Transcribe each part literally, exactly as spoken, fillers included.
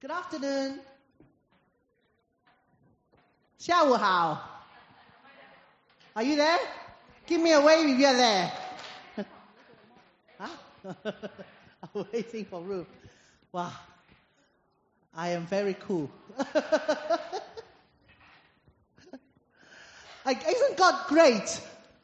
Good afternoon. 下午好 Are you there? Give me a wave if you're there. Huh? I'm waiting for Ruth. Wow. I am very cool. Like, isn't God great?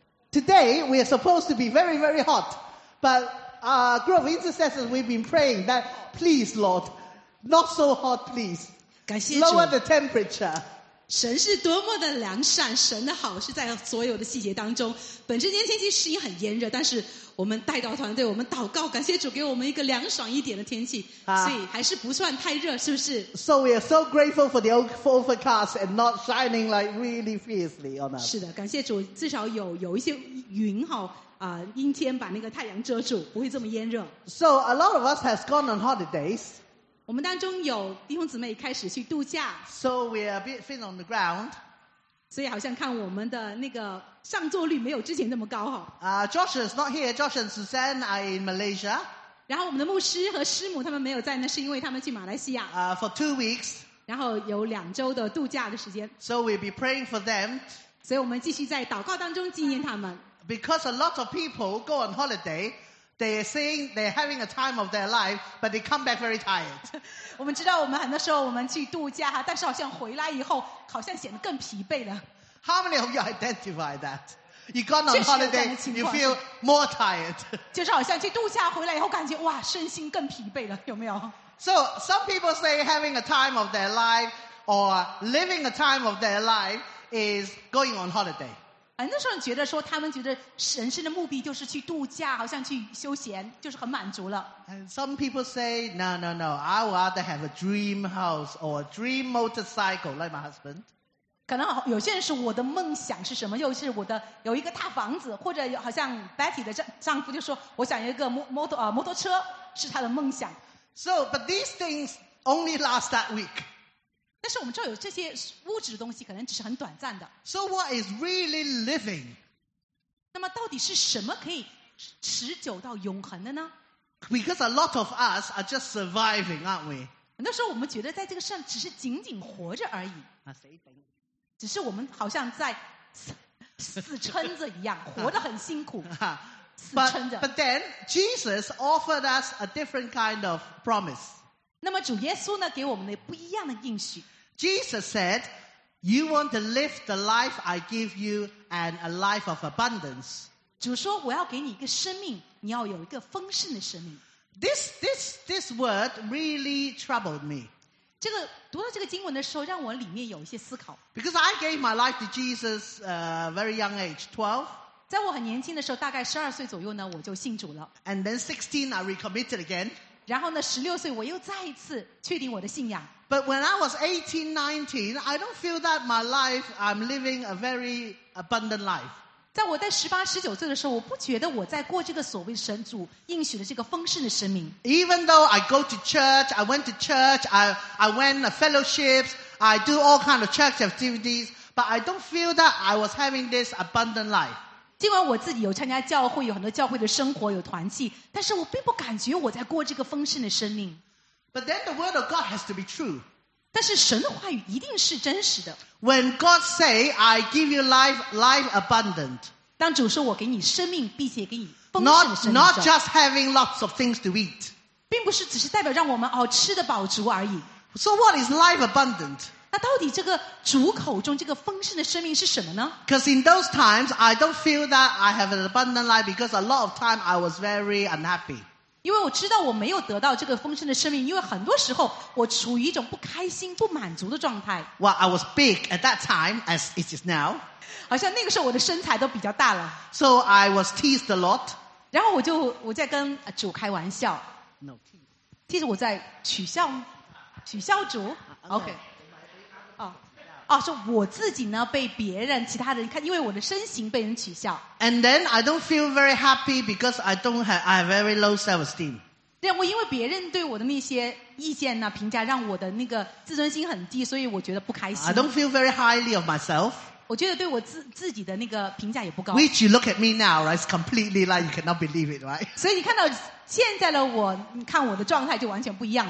Today, we are supposed to be very, very hot. But our group of intercessors, we've been praying that, please, Lord, not so hot, please. 感谢主 Lower the temperature. 神是多么的良善，神的好是在所有的细节当中。本身今天天气实际很炎热，但是我们带到团队，我们祷告，感谢主给我们一个凉爽一点的天气， 啊所以还是不算太热，是不是？ So we are so grateful for the overcast and not shining like really fiercely on us. 是的，感谢主，至少有有一些云哈啊、呃，阴天把那个太阳遮住，不会这么炎热。 So a lot of us has gone on holidays. 我们当中有弟兄姊妹开始去度假， So we are a bit thin on the ground. 所以好像看我们的那个上座率没有之前那么高哈。 Uh, Josh is not here. Josh and Suzanne are in Malaysia 然后我们的牧师和师母他们没有在，那是因为他们去马来西亚， uh, for two weeks. 然后有两周的度假的时间， So we'll be praying for them 所以我们继续在祷告当中纪念他们。 because a lot of people go on holiday. They are saying they're having a time of their life, but they come back very tired. 我们知道我们很多时候我们去度假哈，但是好像回来以后好像显得更疲惫了。 How many of you identify that? You gone on 确实有这样的 holiday, 情 you 况。 feel more tired. 就是好像去度假回来以后感觉哇身心更疲惫了，有没有？ So some people say having a time of their life or living a time of their life is going on holiday. 很多时候觉得说他们觉得人生的目的就是去度假，好像去休闲，就是很满足了。 And some people say, no, no, no, I would rather have a dream house or a dream motorcycle like my husband. 可能有些人说我的梦想是什么，就是我的有一个大房子，或者有好像 Betty 的丈丈夫就说我想有一个摩摩托啊摩托车是他的梦想。 So, but these things only last that week. 但是我们知道有这些物质的东西可能只是很短暂的。 So what is really living? 那么到底是什么可以持久到永恒的呢？ Because a lot of us are just surviving, aren't we? 很多时候我们觉得在这个世上只是仅仅活着而已，只是我们好像在死死撑着一样，活得很辛苦，死 But, 撑着。 but then Jesus offered us a different kind of promise. 那么主耶稣呢，给我们的不一样的应许。 Jesus said, you want to live the life I give you and a life of abundance. 主说我要给你一个生命，你要有一个丰盛的生命。 This, this, this word really troubled me. 这个读到这个经文的时候，让我里面有一些思考。 Because I gave my life to Jesus uh, very young age, twelve. 在我很年轻的时候，大概十二岁左右呢，我就信主了。 And then sixteen, I recommitted again. 然后呢，十六岁我又再一次确定我的信仰。 But when I was eighteen, nineteen, I don't feel that my life, I'm living a very abundant life. 在我在十八、十九岁的时候，我不觉得我在过这个所谓神主应许的这个丰盛的生命。 Even though I go to church, I went to church, I, I went to fellowships, I do all kind of church activities, but I don't feel that I was having this abundant life. 尽管我自己有参加教会，有很多教会的生活，有团契，但是我并不感觉我在过这个丰盛的生命。 But then the word of God has to be true. 但是神的话语一定是真实的。 When God say, I give you life, life abundant. 当主说我给你生命，并且给你丰盛的 Not, 生命 not 的时候， just having lots of things to eat. 并不是只是代表让我们哦吃得饱足而已。 So what is life abundant? 那到底这个主口中这个丰盛的生命是什么呢？ Because in those times, I don't feel that I have an abundant life because a lot of time I was very unhappy. 因为我知道我没有得到这个丰盛的生命，因为很多时候我处于一种不开心、不满足的状态。 Well, I was big at that time as it is now. 好像那个时候我的身材都比较大了， So I was teased a lot. 然后我就我在跟主开玩笑， No, 其实我在取笑取笑主。OK， 哦哦，说我自己呢被别人其他人看，因为我的身形被人取笑。 And then I don't feel very happy because I don't have, I have very low self-esteem. 让我因为别人对我的那些意见呢评价，让我的那个自尊心很低，所以我觉得不开心。 I don't feel very highly of myself. 我觉得对我自自己的那个评价也不高。 Which you look at me now, right? It's completely like you cannot believe it, right? 所以你看到现在的我，你看我的状态就完全不一样了。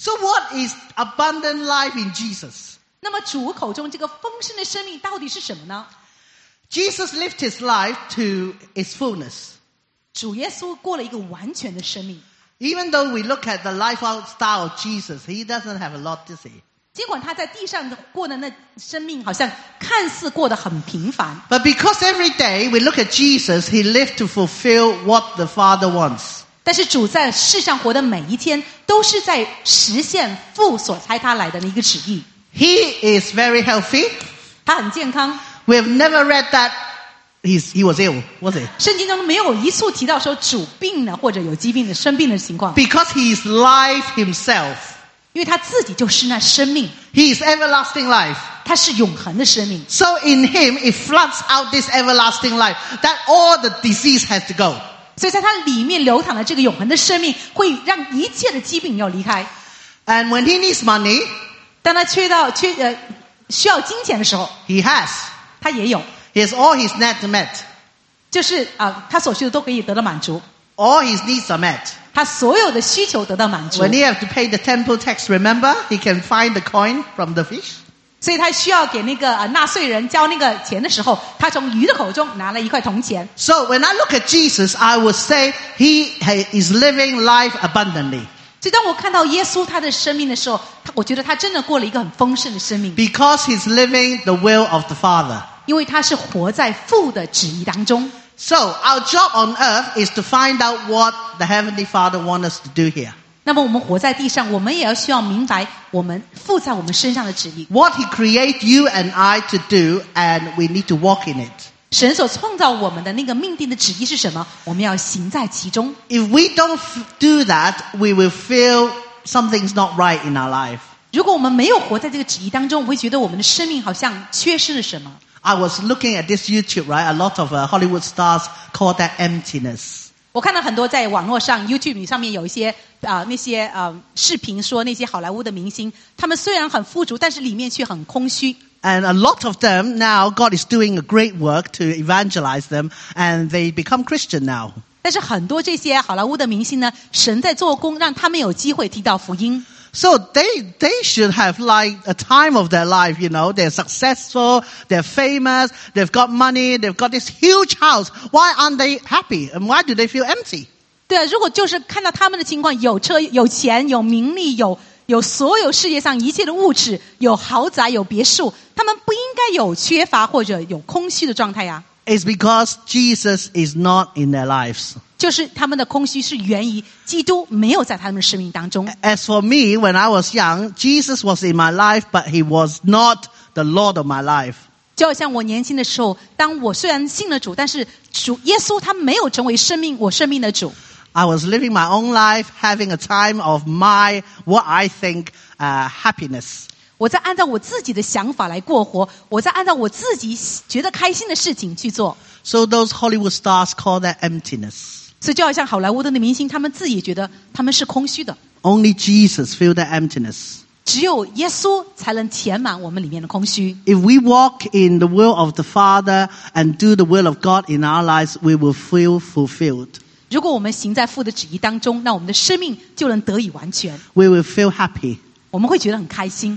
So what is abundant life in Jesus? 那么主口中这个丰盛的生命到底是什么呢？ Jesus lived his life to its fullness. 主耶稣过了一个完全的生命。 Even though we look at the lifestyle of Jesus, he doesn't have a lot to say. 尽管他在地上过的那生命好像看似过得很平凡， But because every day we look at Jesus, he lived to fulfill what the Father wants. 但是主在世上活的每一天都是在实现父所差他来的一个旨意。 He is very healthy. 他很健康， We have never read that he's, he was ill, was it? 圣经中没有一处提到说主病了或者有疾病的生病的情况， Because he is life himself. 因为他自己就是那生命， He is everlasting life. 他是永恒的生命。 So in him, it floods out this everlasting life, that all the disease has to go. 所以在他里面流淌的这个永恒的生命，会让一切的疾病要离开。 And when he needs money, 当他缺到缺呃需要金钱的时候， he has. 他也有， He has all his needs met. 就是啊、呃他所需的都可以得到满足， All his needs are met. 他所有的需求得到满足 When。he have to pay the temple tax, remember, he can find the coin from the fish. 所以他需要给那个呃纳税人交那个钱的时候，他从鱼的口中拿了一块铜钱。 So when I look at Jesus, I would say he is living life abundantly. 所以当我看到耶稣他的生命的时候，他我觉得他真的过了一个很丰盛的生命， Because he's living the will of the Father. 因为他是活在父的旨意当中。 So our job on earth is to find out what the Heavenly Father wants us to do here. 那么我们活在地上，我们也要需要明白我们父在我们身上的旨意。 What he created you and I to do, and we need to walk in it. 神所创造我们的那个命定的旨意是什么？我们要行在其中。 If we don't f- do that, we will feel something's not right in our life. 如果我们没有活在这个旨意当中，我会觉得我们的生命好像缺失了什么。 I was looking at this YouTube, right? A lot of uh, Hollywood stars call that emptiness. 我看到很多在网络上 YouTube 上面有一些啊、呃、那些呃视频说那些好莱坞的明星，他们虽然很富足，但是里面却很空虚。 And a lot of them now, God is doing a great work to evangelize them, and they become Christian now. 但是很多这些好莱坞的明星呢，神在做工，让他们有机会提到福音。 So they, they should have like a time of their life, you know. They're successful, they're famous, they've got money, they've got this huge house. Why aren't they happy? And why do they feel empty? 对啊，如果就是看到他们的情况，有车、有钱、有名利、有有所有世界上一切的物质，有豪宅、有别墅，他们不应该有缺乏或者有空虚的状态呀。 It's because Jesus is not in their lives. 就是他们的空虚是源于基督没有在他们的生命当中。 As for me, when I was young, Jesus was in my life, but he was not the Lord of my life. 就好像我年轻的时候，当我虽然信了主，但是主耶稣他没有成为生命我生命的主。 I was living my own life, having a time of my, what I think, uh, happiness. 我在按照我自己的想法来过活，我在按照我自己觉得开心的事情去做。 So those Hollywood stars call that emptiness. 所以就好像好莱坞的那明星，他们自己觉得他们是空虚的， Only Jesus feel that emptiness. 只有耶稣才能填满我们里面的空虚。 If we walk in the will of the Father and do the will of God in our lives, we will feel fulfilled. 如果我们行在父的旨意当中，那我们的生命就能得以完全， We will feel happy. 我们会觉得很开心。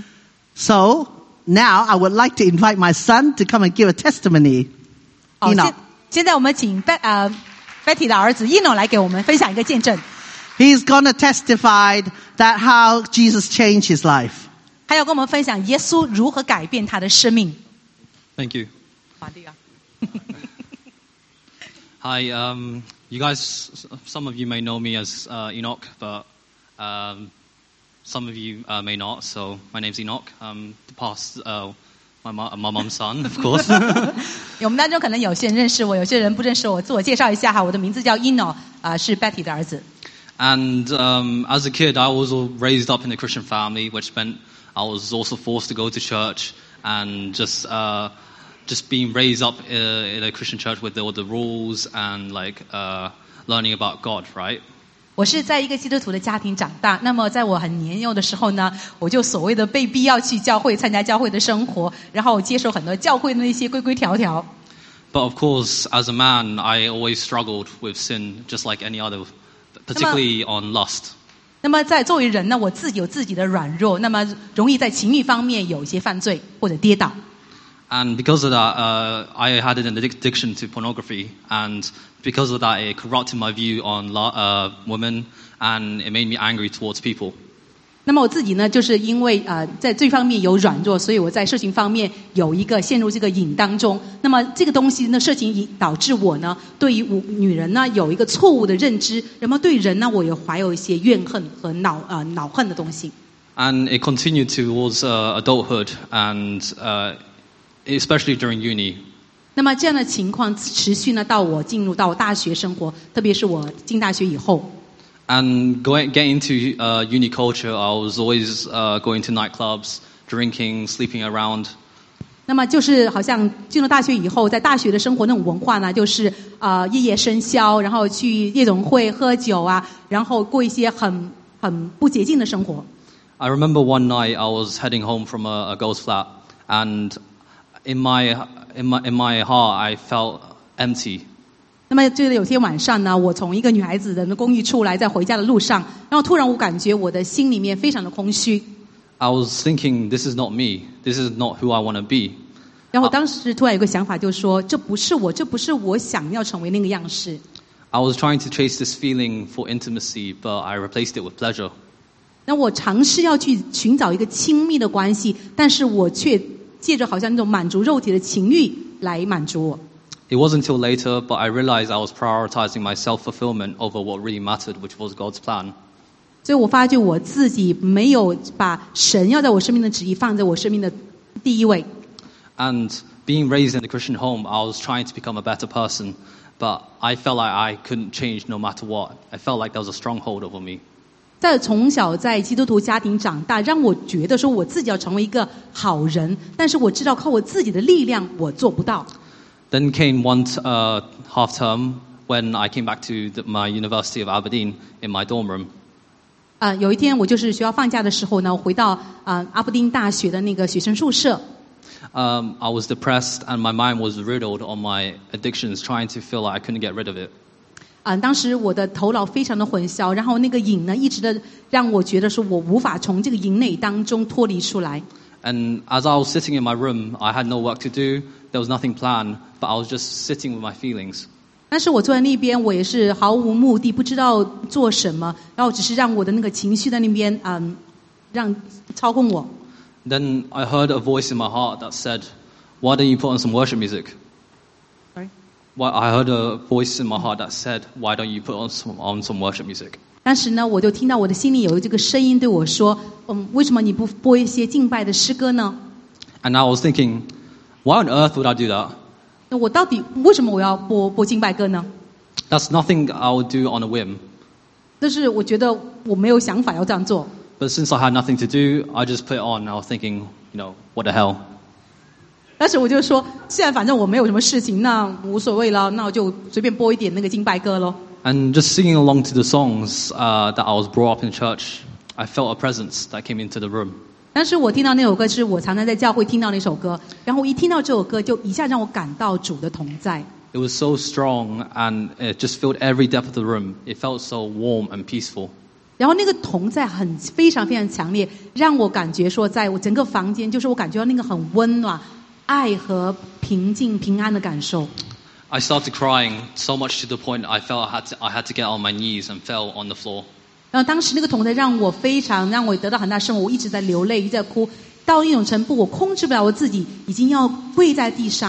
So now I would like to invite my son to come and give a testimony. 好， Enoch. 现现在我们请 Bet 呃 Betty 的儿子 Eno 来给我们分享一个见证， He's going to testify that how Jesus changed his life. 他要跟我们分享耶稣如何改变他的生命。 Thank you. 好的呀 Hi, um, you guys, some of you may know me as uh, Enoch, but um, some of you uh, may not. So my name's Enoch. I'm the past, uh, my, mo- my mom's son, of course. 我们当中可能有些人认识我，有些人不认识我。自我介绍一下哈，我的名字叫 Eno， 啊、呃，是 Betty 的儿子。 And um, as a kid, I was all raised up in a Christian family, which meant I was also forced to go to church and just uh, just being raised up uh, in a Christian church with all the rules and like uh, learning about God, right? 我是在一个基督徒的家庭长大，那么在我很年幼的时候呢，我就所谓的被逼要去教会参加教会的生活，然后接受很多教会的那些规规条条。 But of course, as a man, I always struggled with sin, just like any other, particularly on lust. 那么在作为人呢，我自己有自己的软弱，那么容易在情欲方面有一些犯罪或者跌倒。 And because of that, uh, I had an addiction to pornography, and because of that, it corrupted my view on uh, women, and it made me angry towards people. 那么我自己呢，就是因为呃在这方面有软弱，所以我在色情方面有一个陷入这个瘾当中。那么这个东西呢，色情瘾导致我呢，对于我女人呢有一个错误的认知，那么对人呢，我也怀有一些怨恨和恼呃恼恨的东西。 And it continued towards uh, adulthood, and uh, especially during uni. 那么这样的情况持续呢，到我进入到大学生活，特别是我进大学以后。 And going getting into uh, uni culture, I was always uh, going to nightclubs, drinking, sleeping around. 那么就是好像进入大学以后，在大学的生活那种文化呢，就是呃夜夜笙箫，然后去夜总会喝酒啊，然后过一些很很不洁净的生活。 I remember one night I was heading home from a, a girl's flat, and in my in my in my heart I felt empty. 那么这个有天晚上呢，我从一个女孩子的公寓出来，在回家的路上，然后突然我感觉我的心里面非常的空虚。 I was thinking, this is not me. This is not who I want to be. 然后当时突然有个想法，就是说，这不是我，这不是我想要成为那个样式。 I was trying to chase this feeling for intimacy, but I replaced it with pleasure. 那我尝试要去寻找一个亲密的关系，但是我却借着好像那种满足肉体的情欲来满足我。 It wasn't until later, but I realized I was prioritizing my self-fulfillment over what really mattered, which was God's plan. 所以我发觉我自己没有把神要在我生命的旨意放在我生命的第一位。 And being raised in a Christian home, I was trying to become a better person, but I felt like I couldn't change no matter what. I felt like there was a stronghold over me. 在从小在基督徒家庭长大，让我觉得说我自己要成为一个好人，但是我知道靠我自己的力量我做不到。 Then came one uh, half term when I came back to the, my University of Aberdeen in my dorm room. 呃，有一天我就是学校放假的时候呢，我回到呃阿伯丁大学的那个学生宿舍。 Um, I was depressed and my mind was riddled on my addictions, trying to feel like I couldn't get rid of it. 啊、呃，当时我的头脑非常的混淆，然后那个瘾呢，一直的让我觉得说我无法从这个瘾内当中脱离出来。 And as I was sitting in my room, I had no work to do. There was nothing planned, but I was just sitting with my feelings. 但是我坐在那边，我也是毫无目的，不知道做什么，然后只是让我的那个情绪在那边，嗯，让操控我。 Then I heard a voice in my heart that said, "Why don't you put on some worship music?" Sorry? Well, I heard a voice in my heart that said, "Why don't you put on some on some worship music?" 当时呢，我就听到我的心里有这个声音对我说：“嗯，为什么你不播一些敬拜的诗歌呢？” And I was thinking, why on earth would I do that? 那我到底为什么我要播播敬拜歌呢？ That's nothing I would do on a whim. 但是我觉得我没有想法要这样做。 But since I had nothing to do, I just put it on. I was thinking, you know, what the hell? 但是我就说，现在反正我没有什么事情，那无所谓了，那我就随便播一点那个敬拜歌咯。 And just singing along to the songs uh, that I was brought up in church, I felt a presence that came into the room. 但是我听到那首歌是我常常在教会听到那首歌，然后一听到这首歌，就一下让我感到主的同在。 It was so strong, and it just filled every depth of the room. It felt so warm and peaceful. 然后那个同在很非常非常强烈，让我感觉说，在我整个房间，就是我感觉到那个很温暖、爱和平静、平安的感受。 I started crying so much to the point I felt I had to, I had to get on my knees and fell on the floor. 然后当时那个同在让我非常让我得到很大生活，我一直在流泪，一直在哭，到一种程度我控制不了我自己，已经要跪在地上。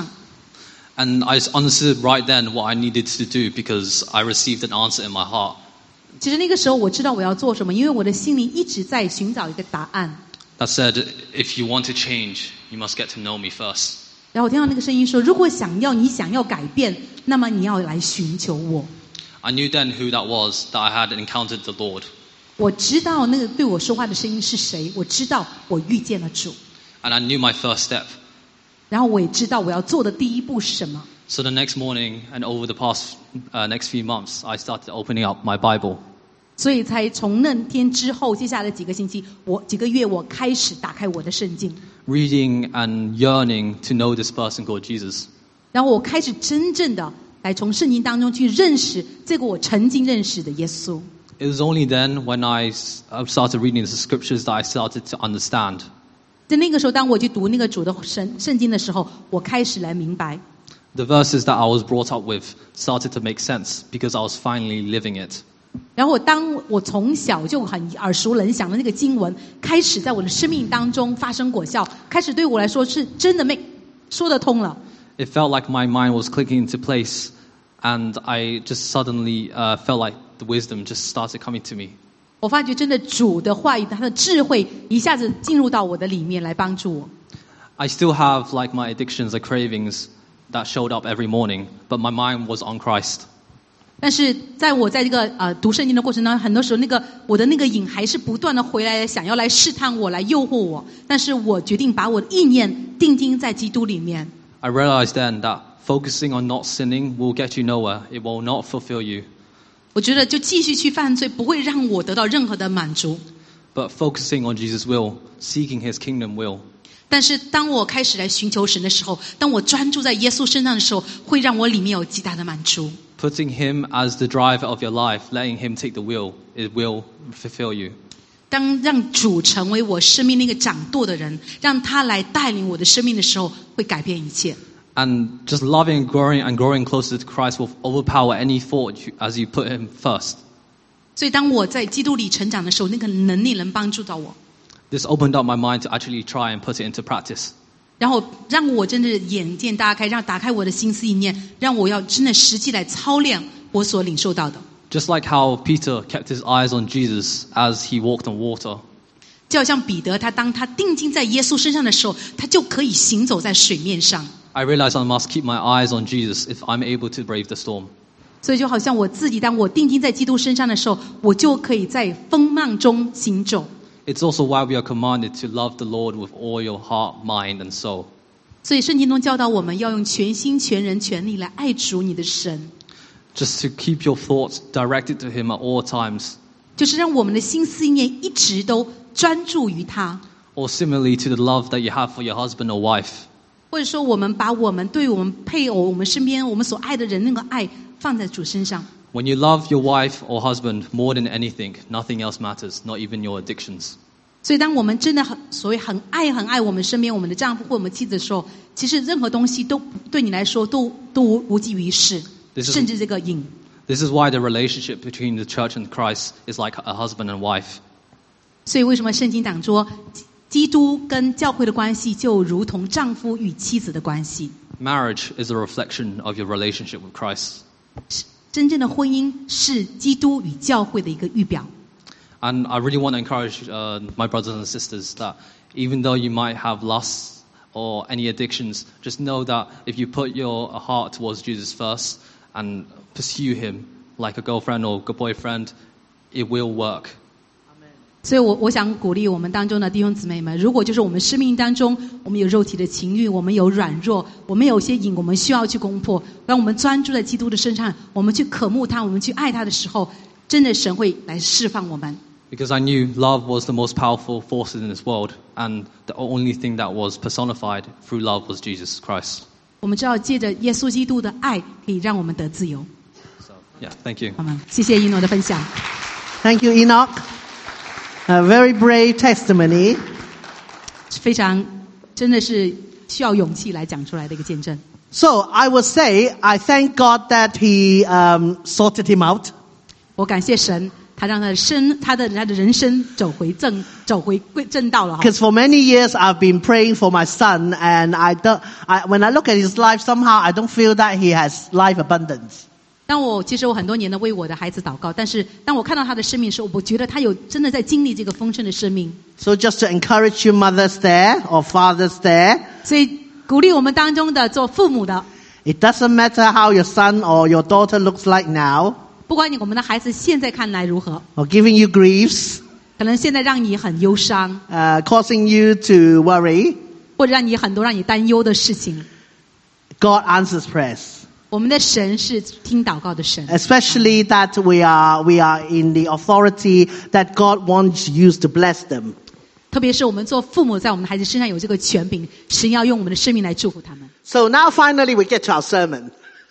And I understood right then what I needed to do because I received an answer in my heart. 其实那个时候我知道我要做什么，因为我的心里一直在寻找一个答案。 That said, if you want to change, you must get to know me first. 然后我听到那个声音说，如果想要你想要改变，那么你要来寻求我。 I knew then who that was, that I had encountered the Lord. 我知道那个对我说话的声音是谁，我知道我遇见了主。 And I knew my first step. 然后我也知道我要做的第一步是什么。 So the next morning and over the past uh, next few months, I started opening up my Bible. 所以才从那天之后，接下来几个星期，我几个月，我开始打开我的圣经， Reading and yearning to know this person called Jesus. 然后我开始真正的来从圣经当中去认识这个我曾经认识的耶稣。 It was only then when I s- I started reading the scriptures that I started to understand. 在那个时候，当我去读那个主的圣圣经的时候，我开始来明白。 The verses that I was brought up with started to make sense because I was finally living it. 然后当我从小就很耳熟能详的那个经文，开始在我的生命当中发生果效，开始对我来说是真的没说得通了。 It felt like my mind was clicking into place, and I just suddenly uh, felt like the wisdom just started coming to me. 我发觉真的主的话语，他的智慧一下子进入到我的里面来帮助我。 I still have like my addictions or cravings that showed up every morning, but my mind was on Christ. 但是在我在这个呃读圣经的过程当中，很多时候那个我的那个瘾还是不断的回来，想要来试探我，来诱惑我。但是我决定把我的意念定睛在基督里面。 I realized then that focusing on not sinning will get you nowhere. It will not fulfill you. 我觉得就继续去犯罪，不会让我得到任何的满足。 But focusing on Jesus' will, seeking his kingdom will. 但是当我开始来寻求神的时候，当我专注在耶稣身上的时候，会让我里面有极大的满足。 Putting him as the driver of your life, letting him take the wheel, it will fulfill you. 当让主成为我生命那个掌舵的人，让他来带领我的生命的时候，会改变一切。 And just loving and growing and growing closer to Christ will overpower any thought you, as you put him first. 所以当我在基督里成长的时候，那个能力能帮助到我， This opened up my mind to actually try and put it into practice. 然后让我真的眼界大开，让打开我的心思意念，让我要真的实际来操练我所领受到的。 Just like how Peter kept his eyes on Jesus as he walked on water. 就好像彼得，他当他定睛在耶稣身上的时候，他就可以行走在水面上。 I realized I must keep my eyes on Jesus if I'm able to brave the storm. 所以就好像我自己，当我定睛在基督身上的时候，我就可以在风浪中行走。 It's also why we are commanded to love the Lord with all your heart, mind, and soul. 所以圣经中教导我们要用全心、全人、全力来爱主你的神， Just to keep your thoughts directed to him at all times. 就是让我们的心思意念一直都专注于他。 Or similarly to the love that you have for your husband or wife. 或者说，我们把我们对我们配偶、我们身边我们所爱的人那个爱放在主身上。 When you love your wife or husband more than anything, nothing else matters, not even your addictions. 所以，当我们真的很所谓很爱很爱我们身边我们的丈夫或我们妻子的时候，其实任何东西都对你来说都都无无济于事， This is- 甚至这个瘾。 This is why the relationship between the church and Christ is like a husband and wife. 所以，为什么圣经讲说，基督跟教会的关系就如同丈夫与妻子的关系？ Marriage is a reflection of your relationship with Christ. 真正的婚姻是基督与教会的一个预表。 And I really want to encourage uh, my brothers and sisters that even though you might have lusts or any addictions, just know that if you put your heart towards Jesus first and pursue him like a girlfriend or a boyfriend, it will work. 所以我我想鼓励我们当中的弟兄姊妹们，如果就是我们生命当中，我们有肉体的情欲，我们有软弱，我们有些瘾，我们需要去攻破，让我们专注在基督的身上，我们去渴慕他，我们去爱他的时候，真的神会来释放我们。 Because I knew love was the most powerful force in this world, and the only thing that was personified through love was Jesus Christ. 我们知道借着耶稣基督的爱，可以让我们得自由。 So, yeah, thank you. 好吗？谢谢一诺的分享。 Thank you, Enoch. A very brave testimony. 非常真的是需要勇气来讲出来的一个见证。 So I would say, I thank God that He um, sorted him out. 我感谢神，他让他的生他的他的人生走回正走回归正道了哈。 Because for many years I've been praying for my son, and I don't, I, when I look at his life, somehow I don't feel that he has life abundance. 当我其实我很多年的为我的孩子祷告，但是当我看到他的生命的时候，我觉得他有真的在经历这个丰盛的生命。 So just to encourage you mothers there or fathers there, 所以鼓励我们当中的做父母的， it doesn't matter how your son or your daughter looks like now, 不管你我们的孩子现在看来如何， or giving you griefs, 可能现在让你很忧伤， uh, causing you to worry, 或者让你很多让你担忧的事情， God answers prayers. 我们的神是听祷告的神。 Especially that we are, we are in the authority that God wants you to bless them. 特别是我们做父母，在我们的孩子身上有这个权柄，神要用我们的生命来祝福他们。 So now finally we get to our sermon.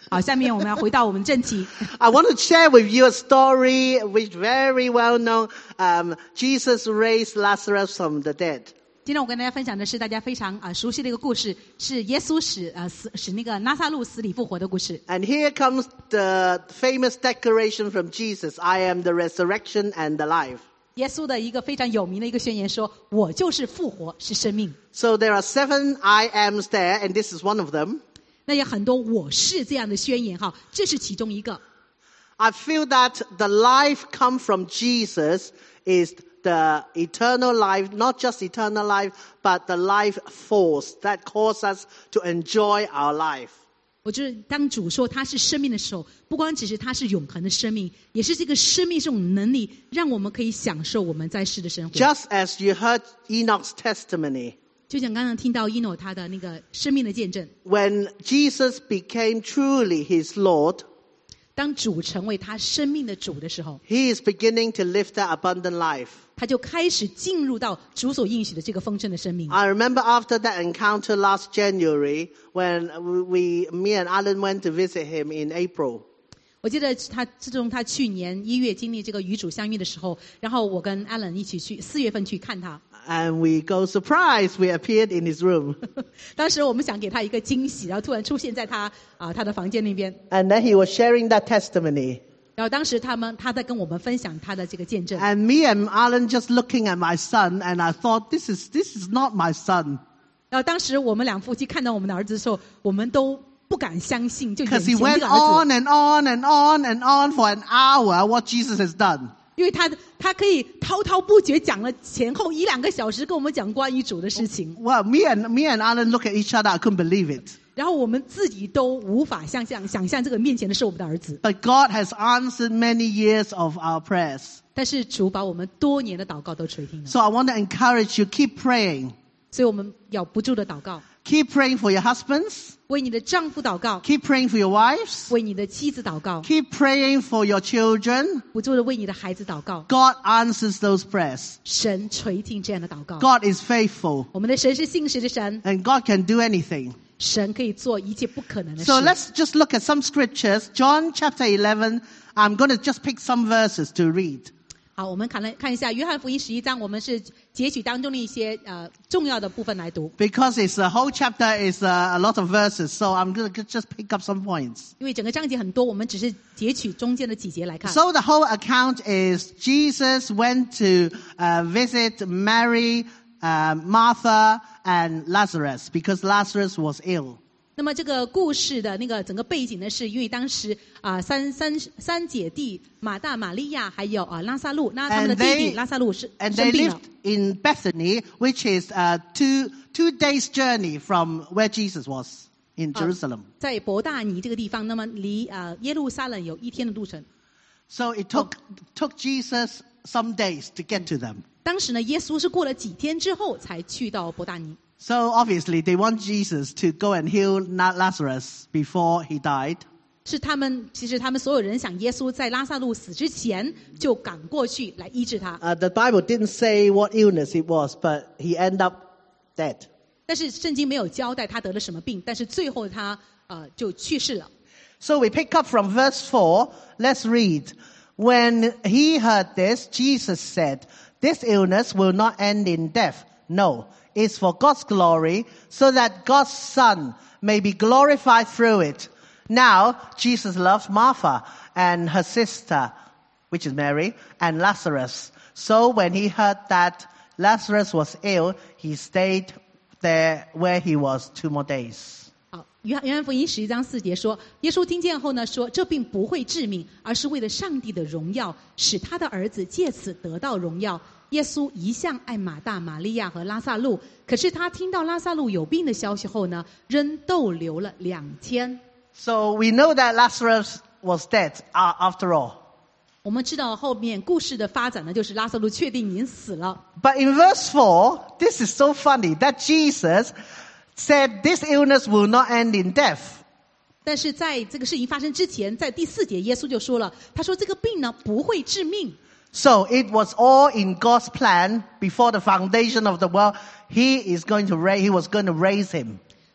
好，下面我们要回到我们正题。 I want to share with you a story which very well known. Um, Jesus raised Lazarus from the dead. 今天我跟大家分享的是大家非常啊、呃、熟悉的一个故事，是耶稣使呃死使那个拉撒路死里复活的故事。 And here comes the famous declaration from Jesus, I am the resurrection and the life. 耶稣的一个非常有名的一个宣言说：“我就是复活，是生命。” So there are seven I ams there, and this is one of them. 那有很多我是这样的宣言哈，这是其中一个。 I feel that the life come from Jesus is the eternal life, not just eternal life, but the life force that causes us to enjoy our life. 我就是当主说他是生命的时候，不光只是他是永恒的生命，也是这个生命这种能力，让我们可以享受我们在世的生活。 Just as you heard Enoch's testimony, 就像刚刚听到伊诺他的那个生命的见证， when Jesus became truly his Lord, 当主成为他生命的主的时候， he is beginning to live that abundant life. 他就开始进入到主所应许的这个丰盛的生命。 I remember after that encounter last January when we, me and Alan went to visit him in April. 我记得他自从他去年一月经历这个与主相遇的时候，然后我跟 Alan 一起去四月份去看他。 And we go surprised, we appeared in his room. 当时我们想给他一个惊喜，然后突然出现在他啊、他的房间那边。 And then he was sharing that testimony. 然后当时他们他在跟我们分享他的这个见证。 And me and Alan just looking at my son, and I thought, this is, this is not my son. 然后当时我们两夫妻看到我们的儿子的时候，我们都不敢相信，就眼 Because 前 he 这 went 个儿 on 子， and on and on and on for an hour what Jesus has done. 因为他他可以滔滔不绝讲了前后一两个小时，跟我们讲关于主的事情。 Well, me and, me and Alan look at each other, I couldn't believe it. 然后我们自己都无法想象，想象这个面前的是我们的儿子。 But God has answered many years of our prayers. 但是主把我们多年的祷告都垂听了， So I want to encourage you, keep praying. 所以我们要不住的祷告， Keep praying for your husbands. 为你的丈夫祷告， Keep praying for your wives. 为你的妻子祷告， Keep praying for your children. 不住的为你的孩子祷告。 God answers those prayers. 神垂听这样的祷告。 God is faithful, 我们的神是信实的神， and God can do anything. 神可以做一切不可能的事。 So let's just look at some scriptures. John chapter eleven. I'm going to just pick some verses to read. 好，我们看来看一下约翰福音十一章，我们是截取当中的一些呃重要的部分来读， Because it's a whole chapter is a, a lot of verses, so I'm going to just pick up some points. 因为整个章节很多，我们只是截取中间的几节来看。 So the whole account is Jesus went to uh, visit Mary, uh, Martha, and Lazarus because Lazarus was ill. 那么这个故事的那个整个背景呢，是因为当时啊、三三三姐弟马大、玛利亚还有啊、拉萨路，那他们的 And 弟弟 they, 拉萨路是 and 生 they 病了 lived。in Bethany, which is uh, two, two days journey from where Jesus was in Jerusalem. 在伯大尼这个地方，那么离啊、耶路撒冷有一天的路程。 So it took, took Jesus some days to get to them. 当时呢，耶稣是过了几天之后才去到伯大尼。 So obviously they want Jesus to go and heal Lazarus before he died. 是他们，其实他们所有人想耶稣在拉萨路死之前就赶过去来医治他。 Uh, the Bible didn't say what illness it was, but he ended up dead. 但是圣经没有交代他得了什么病，但是最后他呃就去世了。 So we pick up from verse four. Let's read. When he heard this, Jesus said, this illness will not end in death. No, it's for God's glory, so that God's Son may be glorified through it. Now, Jesus loves Martha and her sister, which is Mary, and Lazarus. So when he heard that Lazarus was ill, he stayed there where he was two more days. 好，约约翰福音十一章四节说，耶稣听见后呢，说这病不会致命，而是为了上帝的荣耀，使他的儿子借此得到荣耀。耶稣一向爱马大、玛利亚和拉萨路，可是他听到拉萨路有病的消息后呢，仍逗留了两天。 So we know that Lazarus was dead uh, after all. 我们知道后面故事的发展呢，就是拉萨路确定已经死了。 But in verse four, this is so funny that Jesus said this illness will not end in death. 但是在这个事情发生之前，在第四节，耶稣就说了，他说这个病呢不会致命。 So it was all in God's plan before the foundation of the world. He is going to raise, he was going to raise him.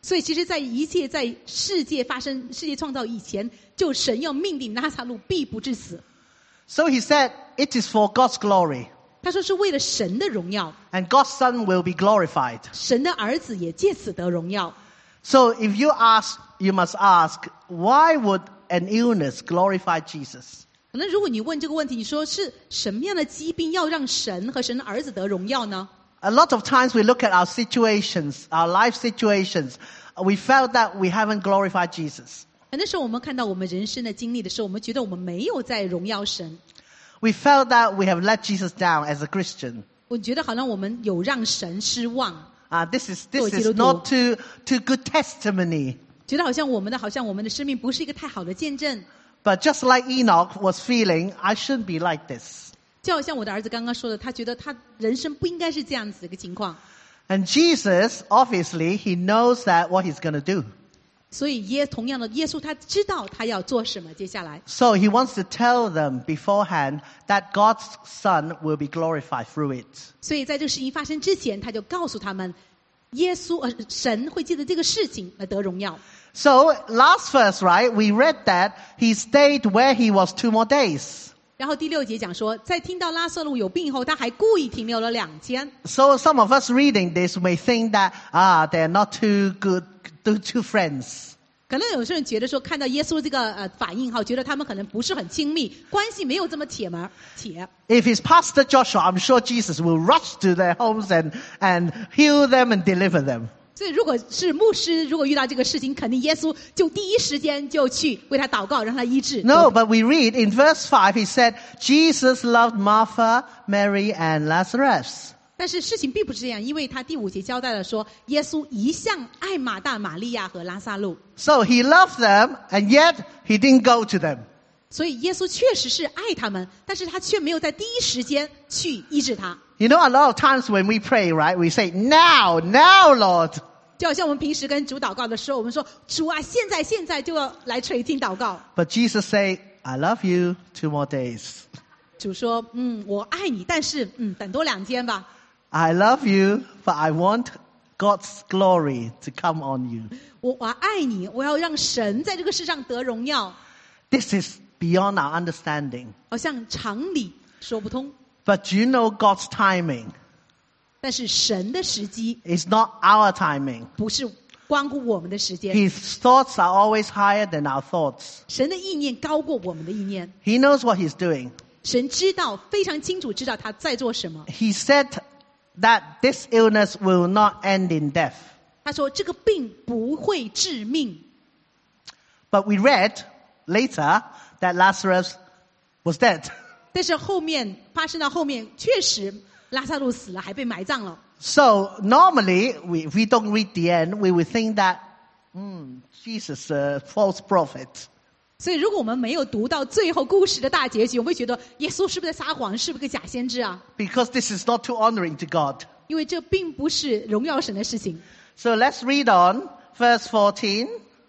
所以其实在一切在世界发生世界创造以前，就神要命令拉撒路必不致死。 So he said, it is for God's glory, 他说是为了神的荣耀， and God's Son will be glorified. 神的儿子也借此得荣耀。 So if you ask, you must ask, why would an illness glorify Jesus? 可能如果你问这个问题，你说是什么样的疾病要让神和神的儿子得荣耀呢？ A lot of times we look at our situations, our life situations, we felt that we haven't glorified Jesus. 很多时候我们看到我们人生的经历的时候，我们觉得我们没有在荣耀神， We felt that we have let Jesus down as a Christian. 我觉得好像我们有让神失望， Uh, this is, 作为 this 基督 is 徒。 not too, too good testimony. 觉得好像我们的好像我们的生命不是一个太好的见证。 But just like Enoch was feeling, I shouldn't be like this. 就好像我的儿子刚刚说的，他觉得他人生不应该是这样子的一个情况。 And Jesus, obviously, he knows that what he's going to do. 所以耶同样的，耶稣他知道他要做什么，接下来， So he wants to tell them beforehand that God's Son will be glorified through it. 所以在这个事情发生之前，他就告诉他们，耶稣呃神会借着这个事情来得荣耀。 So last verse, right, we read that he stayed where he was two more days. 然后第六节讲说，在听到拉撒路有病以后，他还故意停留了两天。 So some of us reading this may think that, ah, they're not too good, too, two friends. 可能有些人觉得说，看到耶稣这个呃反应哈，觉得他们可能不是很亲密，关系没有这么铁门铁。 If it's Pastor Joshua, I'm sure Jesus will rush to their homes and, and heal them and deliver them. 所以如果是牧师，如果遇到这个事情，肯定耶稣就第一时间就去为他祷告，让他医治。 No, but we read in verse five, he said, Jesus loved Martha, Mary, and Lazarus. 但是事情并不是这样，因为他第五节交代了说，耶稣一向爱马大、玛利亚和拉撒路， So he loved them, and yet he didn't go to them. 所以耶稣确实是爱他们，但是他却没有在第一时间去医治他。 You know, a lot of times when we pray, right, we say, now, now, Lord. 就好像我们平时跟主祷告的时候，我们说主啊，现在现在就要来垂听祷告。 But Jesus say, I love you, two more days. 主说，嗯，我爱你，但是嗯，等多两天吧。 I love you, but I want God's glory to come on you. 我我爱你，我要让神在这个世上得荣耀， This is beyond our understanding. 好像常理说不通。 But do you know God's timing? 但是神的时机 It's not our timing. 不是关乎我们的时间， His thoughts are always higher than our thoughts. 神的意念高过我们的意念。 He knows what he's doing. 神知道，非常清楚知道他在做什么。 He said that this illness will not end in death. 他说这个病不会致命， But we read later that Lazarus was dead. 但是后面发生到后面，确实拉撒路死了，还被埋葬了。 So normally, we, if we don't read the end, we would think that, hmm, Jesus, a false prophet. 所以，如果我们没有读到最后故事的大结局，我们会觉得耶稣是不是在撒谎，是不是个假先知啊？ Because this is not too honoring to God. 因为这并不是荣耀神的事情。 So let's read on, verse fourteen.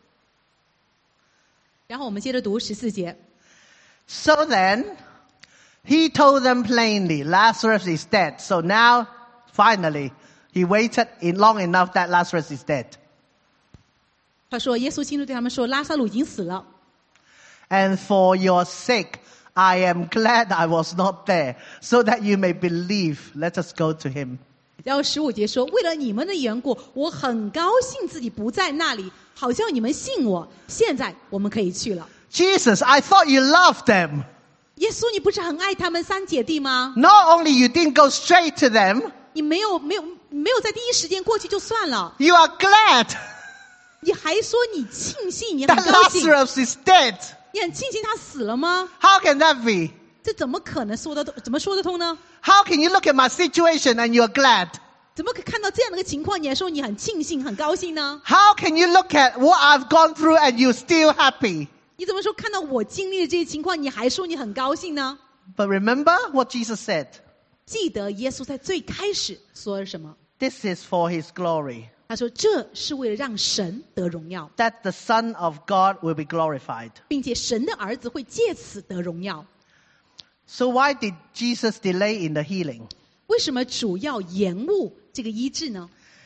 然后我们接着读十四节。 So then, he told them plainly, Lazarus is dead. So now, finally, he waited in long enough that Lazarus is dead. 他说，耶稣清楚对他们说，拉撒路已经死了。 And for your sake, I am glad I was not there, so that you may believe. Let us go to him. 然后十五节说，为了你们的缘故，我很高兴自己不在那里，好叫你们信我。现在我们可以去了。 Jesus, I thought you loved them. 耶稣，你不是很爱他们三姐弟吗？ Not only you didn't go straight to them, 你没有没有没有在第一时间过去就算了， you are glad 你还说你庆幸，你很 that 高兴， Lazarus is dead. 你很庆幸他死了吗？ How can that be? 这怎么可能说得通？怎么说得通呢？ How can you look at my situation and you're glad? 怎么可以看到这样的一个情况，你还说你很庆幸、很高兴呢？ How can you look at what I've gone through and you're still happy? 你怎么说看到我经历的这些情况，你还说你很高兴呢？ But remember what Jesus said. 记得耶稣在最开始说了什么？ This is for his glory, 他说这是为了让神得荣耀， that the Son of God will be glorified. 并且神的儿子会借此得荣耀。 So why did Jesus delay in the healing? 为什么主要延误这个医治呢？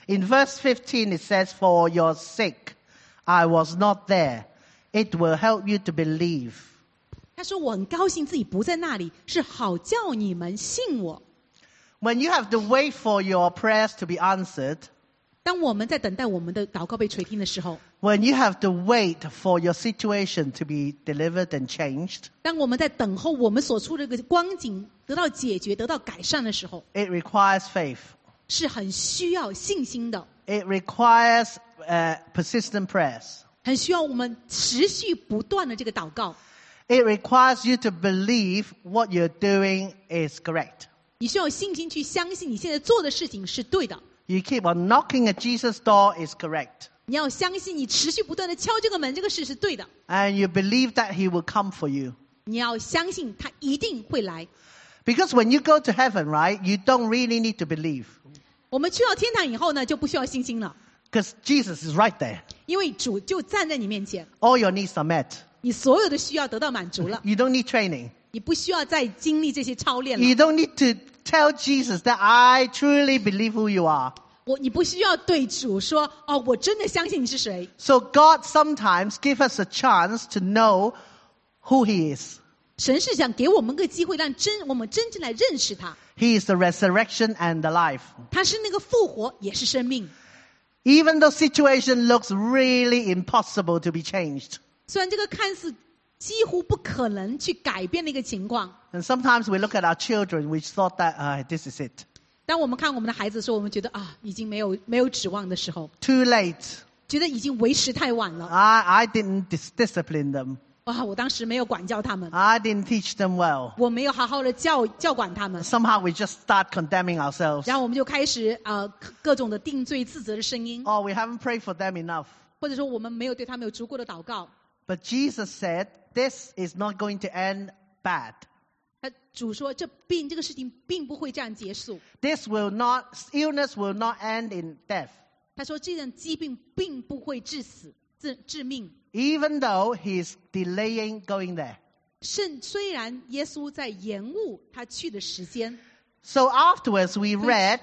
In verse fifteen, it says, "For your sake, I was not there. It will help you to believe." 他说我很高兴自己不在那里，是好叫你们信我。 When you have to wait for your prayers to be answered, 当我们在等待我们的祷告被垂听的时候， when you have to wait for your situation to be delivered and changed, 当我们在等候我们所处的这个光景得到解决、得到改善的时候， it requires faith. 是很需要信心的， It requires uh, persistent prayers. 很需要我们持续不断的这个祷告。 It requires you to believe what you're doing is correct. 你需要有信心去相信你现在做的事情是对的。 You keep on knocking at Jesus' door is correct. 你要相信你持续不断的敲这个门，这个事是对的。 And you believe that he will come for you. 你要相信他一定会来。 Because when you go to heaven, right, you don't really need to believe. 我们去到天堂以后呢，就不需要信心了， Because Jesus is right there. 因为主就站在你面前， All your needs are met. 你所有的需要得到满足了， You don't need training. 你不需要再经历这些操练 You 了。 don't need to tell Jesus that I truly believe who you are. 我你不需要对主说哦，我真的相信你是谁。 So God sometimes gives us a chance to know who he is. 神是想给我们个机会，让真我们真正来认识他。 He is the resurrection and the life. 他是那个复活，也是生命。 Even though situation looks really impossible to be changed. 虽然这个看似几乎不可能去改变的一个情况， And sometimes we look at our children, we thought that, uh, this is it. 当我们看我们的孩子说，我们觉得啊，已经没有没有指望的时候， Too late. 觉得已经为时太晚了。 I, I didn't dis- discipline them. 哇，我当时没有管教他们， I didn't teach them well. 我没有好好的教教管他们， Somehow we just start condemning ourselves. 然后我们就开始呃各种的定罪自责的声音， Oh, we haven't prayed for them enough. 或者说我们没有对他们有足够的祷告。 But Jesus said, this is not going to end bad. 他主说，这病这个事情并不会这样结束。 This will not, illness will not end in death. 他说，这样疾病并不会致死、致致命。 Even though he's delaying going there. 甚虽然耶稣在延误他去的时间， So afterwards we read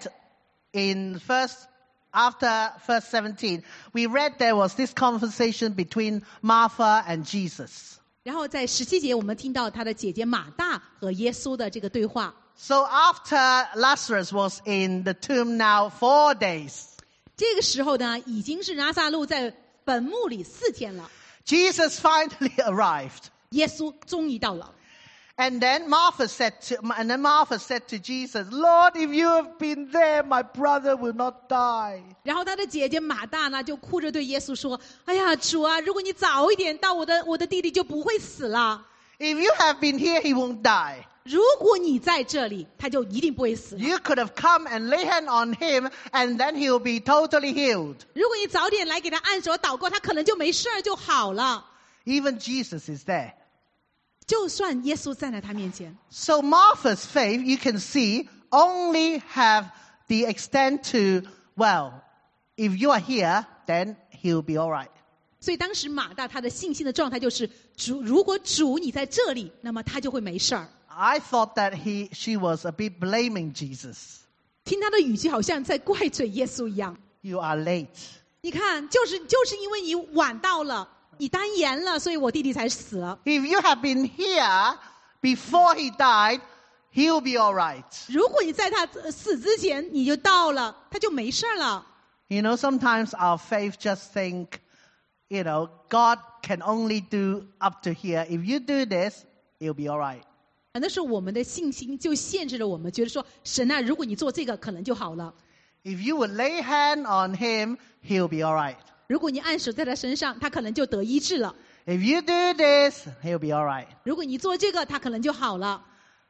in first, after verse seventeen, we read there was this conversation between Martha and Jesus. 然后在十七节我们听到他的姐姐马大和耶稣的这个对话。 So after Lazarus was in the tomb now four days, 这个时候呢，已经是拉撒路在坟墓里四天了， Jesus finally arrived. 耶稣终于到了。 And then Martha said to, and then Martha said to Jesus, Lord, if you have been there, my brother will not die. 然后他的姐姐马大呢，就哭着对耶稣说：“哎呀，主啊，如果你早一点到，我的我的弟弟就不会死了。 If you have been here, he won't die. 如果你在这里，他就一定不会死了。 You could have come and lay hand on him, and then he'll be totally healed. 如果你早点来给他按手祷告，他可能就没事儿就好了。 Even Jesus is there. 就算耶稣站在他面前， So Martha's faith, you can see, only have the extent to, well, if you are here, then he'll be all right. 所以当时马大他的信心的状态就是：主，如果主你在这里，那么他就会没事儿。 I thought that he, she was a bit blaming Jesus. 听他的语气好像在怪罪耶稣一样。 You are late. 你看，就是就是因为你晚到了，你单言了，所以我弟弟才死了。 If you have been here before he died, he'll be all right. 如果你在他死之前你就到了，他就没事了。 You know, sometimes our faith just think, you know, God can only do up to here. If you do this, it'll be all right. 很多时候我们的信心就限制了我们，觉得说神啊，如果你做这个，可能就好了。 If you would lay hand on him, he'll be all right. 如果你按手在他身上，他可能就得医治了。 If you do this, he'll be all right. 如果你做这个，他可能就好了。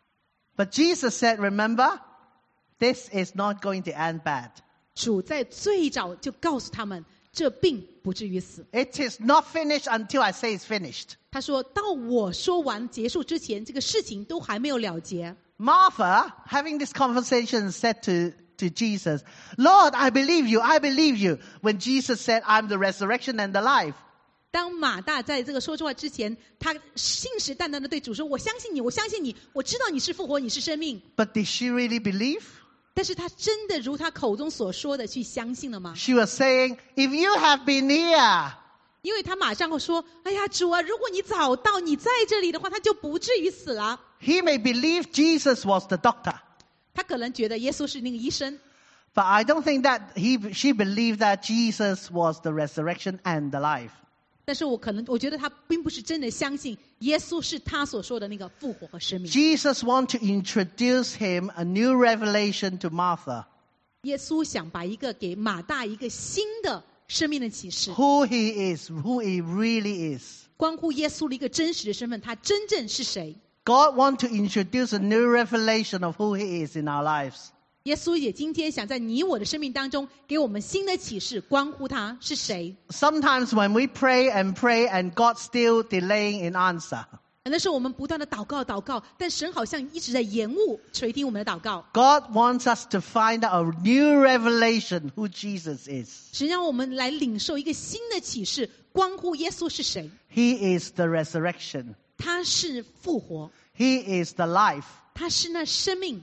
But Jesus said, remember, this is not going to end bad. 主在最早就告诉他们，这病不至于死。 It is not finished until I say it's finished. 他说到我说完结束之前，这个事情都还没有了结。 Martha, having this conversation, said to, to Jesus, Lord, I believe you, I believe you. When Jesus said, I'm the resurrection and the life. 当马大在这个说这话之前，他信誓旦旦的对主说：“我相信你，我相信你，我知道你是复活，你是生命。” But did she really believe? 但是他真的如他口中所说的去相信了吗？ She was saying, if you have been here, 因为他马上会说，哎呀，主啊，如果你早到，你在这里的话，他就不至于死了。 he may believe Jesus was the doctor. 他可能觉得耶稣是那个医生， But I don't think that he, she believed that Jesus was the resurrection and the life. 但是我可能我觉得他并不是真的相信耶稣是他所说的那个复活和生命。 Jesus wanted to introduce him a new revelation to Martha, 耶稣想把一个给马大一个新的生命的启示， who he is, who he really is. 关乎耶稣的一个真实的身份，他真正是谁？ God wants to introduce a new revelation of who he is in our lives. 耶稣也今天想在你我的生命当中给我们新的启示，关乎他是谁。 Sometimes when we pray and pray and God still delaying in answer, 很多时候我们不断的祷告祷告，但神好像一直在延误垂听我们的祷告。 God wants us to find out a new revelation who Jesus is. 神让我们来领受一个新的启示，关乎耶稣是谁。 He is the resurrection. 他是复活， He is the life. 他是那生命。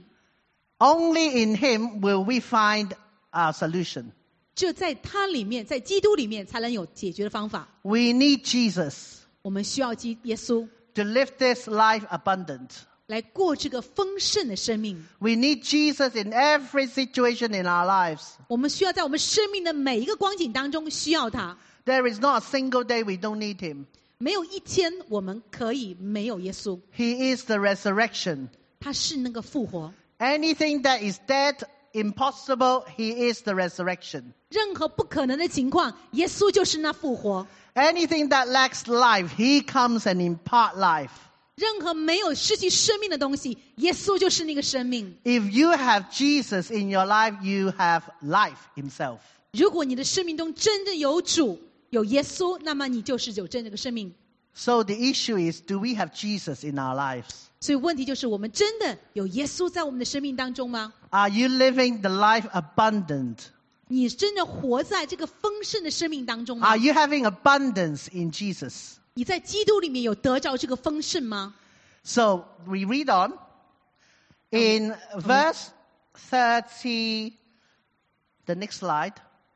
Only in him will we find our solution. 只有在他里面，在基督里面，才能有解决的方法。 We need Jesus 我们需要基耶稣 to live this life abundant. 来过这个丰盛的生命。 We need Jesus in every situation in our lives. 我们需要在我们生命的每一个光景当中需要他。 There is not a single day we don't need him. 没有一天我们可以没有耶稣。 He is the resurrection. 他是那个复活。 Anything that is dead, impossible, he is the resurrection. 任何不可能的情况，耶稣就是那复活。 Anything that lacks life, he comes and impart life. 任何没有失去生命的东西，耶稣就是那个生命。 If you have Jesus in your life, you have life himself. 如果你的生命中真正有主，有耶稣，那么你就是有真正的生命。 So the issue is, do we have Jesus in our lives? 所以问题就是，我们真的有耶稣在我们的生命当中吗？ Are you living the life abundant? 你真的活在这个丰盛的生命当中吗 Are？you having abundance in Jesus? 你在基督里面有得着这个丰盛吗？ So we read on in verse thirty, the next slide,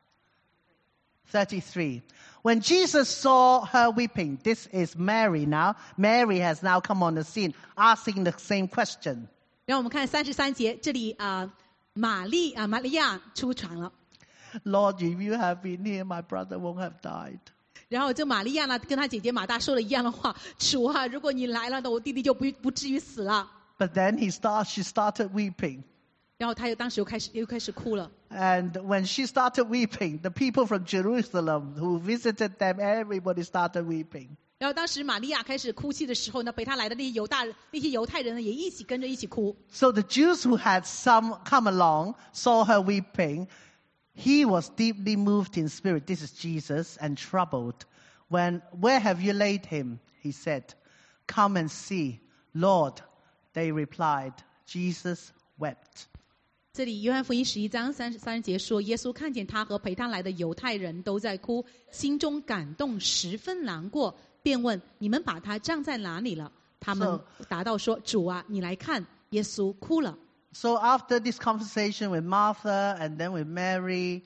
thirty-three. When Jesus saw her weeping, this is Mary now. Mary has now come on the scene, asking the same question. 让我们看三十三节，这里啊、呃，玛丽啊、呃，玛利亚出场了。 Lord, if you have been here, my brother won't have died. 然后这玛利亚呢，跟她姐姐马大说了一样的话：主啊，如果你来了，那我弟弟就不不至于死了。 But then he start, she started weeping. 然后她又当时又开始又开始哭了。 And when she started weeping, the people from Jerusalem who visited them, everybody started weeping. 然后当时玛利亚开始哭泣的时候呢，陪她来的那些犹大那些犹太人呢，也一起跟着一起哭。 So the Jews who had some come along saw her weeping. He was deeply moved in spirit. This is Jesus, and troubled. When, where have you laid him? He said, come and see. Lord, they replied. Jesus wept. 这里约翰福音十一章三十三节说，耶稣看见他和陪他来的犹太人都在哭，心中感动，十分难过，便问：你们把他葬在哪里了？他们答道说：主啊，你来看。耶稣哭了。 So after this conversation with Martha and then with Mary,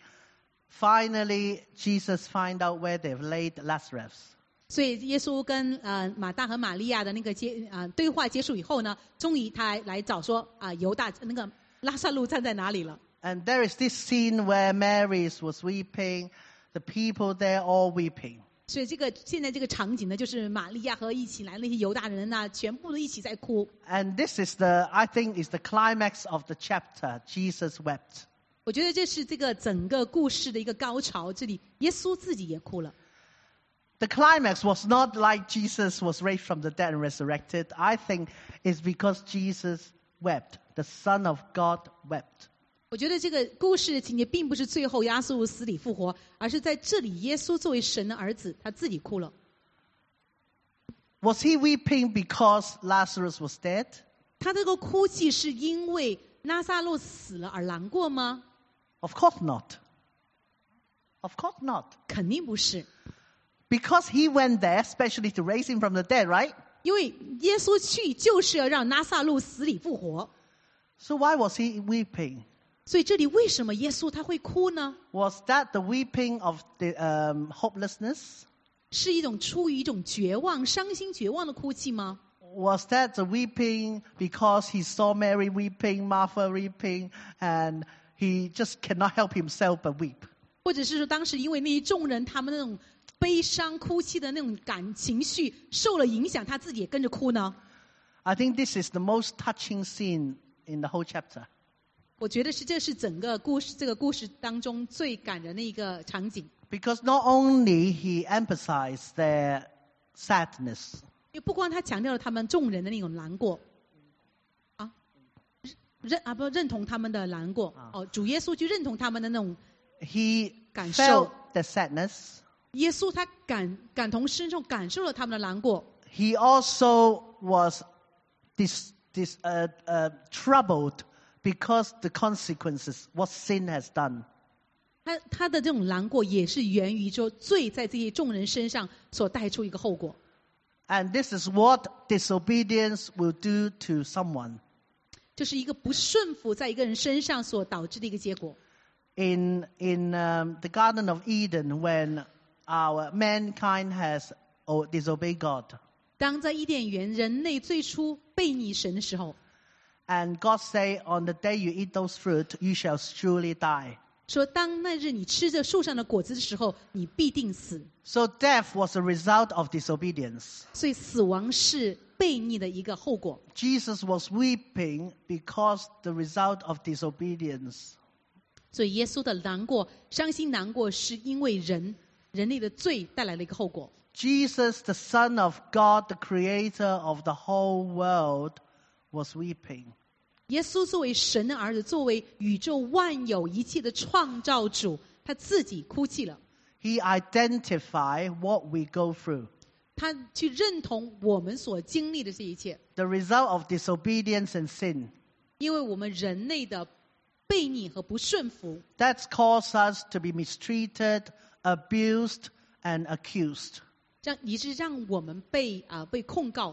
finally Jesus find out where they've laid Lazarus. 所以耶稣跟呃马大和玛利亚的那个接啊、呃、对话结束以后呢，终于他来找说啊、呃、犹大那个拉萨路站在哪里了。 And there is this scene where Mary was weeping, the people there all weeping. 所以这个现在这个场景呢，就是玛利亚和一起来那些犹大人呐、啊，全部都一起在哭。 And this is the, I think, is the climax of the chapter. Jesus wept. 我觉得这是这个整个故事的一个高潮。这里耶稣自己也哭了。 The climax was not like Jesus was raised from the dead and resurrected. I think it's because Jesus wept. The Son of God wept. 我觉得这个故事的情节并不是最后耶稣死里复活，而是在这里耶稣作为神的儿子，他自己哭了。 Was he weeping because Lazarus was dead? 他这个哭泣是因为拉撒路死了而难过吗？ Of course not. Of course not. 肯定不是， Because he went there, especially to raise him from the dead, right? 因为耶稣去就是要让拉撒路死里复活， So why was he weeping? 所以这里为什么耶稣他会哭呢？ Was that the weeping of the um, hopelessness? 是一种出于一种绝望、伤心、绝望的哭泣吗？ Was that the weeping because he saw Mary weeping, Martha weeping, and he just cannot help himself but weep? 或者是说当时因为那一众人他们那种悲伤哭泣的那种感情绪受了影响，他自己也跟着哭呢？ I think this is the most touching scene in the whole chapter. 我觉得是这是整个故事这个故事当中最感人的一个场景。 Because not only he emphasized their sadness, 因为不光他强调了他们众人的那种难过，啊，认啊不认同他们的难过，哦，主耶稣去认同他们的那种 he 感受。 felt the sadness. 耶稣他感感同身受，感受了他们的难过。 He also was dis, dis, uh, uh, troubled because the consequences, what sin has done. 他他的这种难过也是源于说罪在这些众人身上所带出一个后果。 And this is what disobedience will do to someone. 这是一个不顺服在一个人身上所导致的一个结果。 In, in um, the Garden of Eden, when our mankind has oh, disobeyed God, 当在伊甸园人类最初背逆神的时候， and God said, on the day you eat those fruit, you shall surely die. 说当那日你吃着树上的果子的时候，你必定死。 So death was a result of disobedience. 所以死亡是背逆的一个后果。 Jesus was weeping because the result of disobedience. 所以耶稣的难过、伤心难过，是因为人人类的罪带来了一个后果。 Jesus, the Son of God, the creator of the whole world, was weeping. 耶稣作为神的儿子，作为宇宙万有一切的创造主，他自己哭泣了。 He identified what we go through. 他去认同我们所经历的这一切， The result of disobedience and sin. 因为我们人类的悖逆和不顺服， That's caused us to be mistreated, abused, and accused. 让以致让我们被啊、呃、被控告，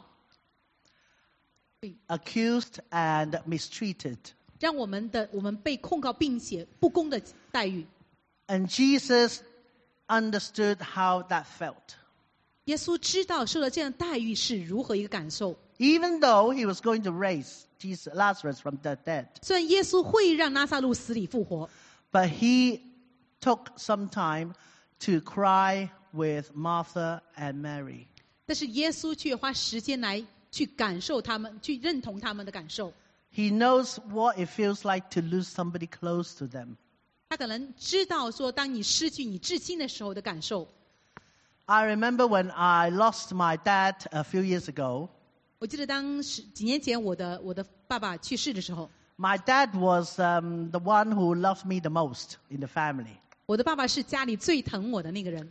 Accused and mistreated. 让我们的我们被控告，并且不公的待遇。 And Jesus understood how that felt. 耶稣知道受到这样待遇是如何一个感受。 Even though he was going to raise Jesus, Lazarus from the dead. 虽然耶稣会让拉撒路死里复活， But he took some time to cry with Martha and Mary. 但是耶稣却花时间来去感受他们，去认同他们的感受。 He knows what it feels like to lose somebody close to them. 他可能知道说，当你失去你至亲的时候的感受。 I remember when I lost my dad a few years ago. 我记得当时几年前我的我的爸爸去世的时候， My dad was um, the one who loved me the most in the family. 我的爸爸是家里最疼我的那个人。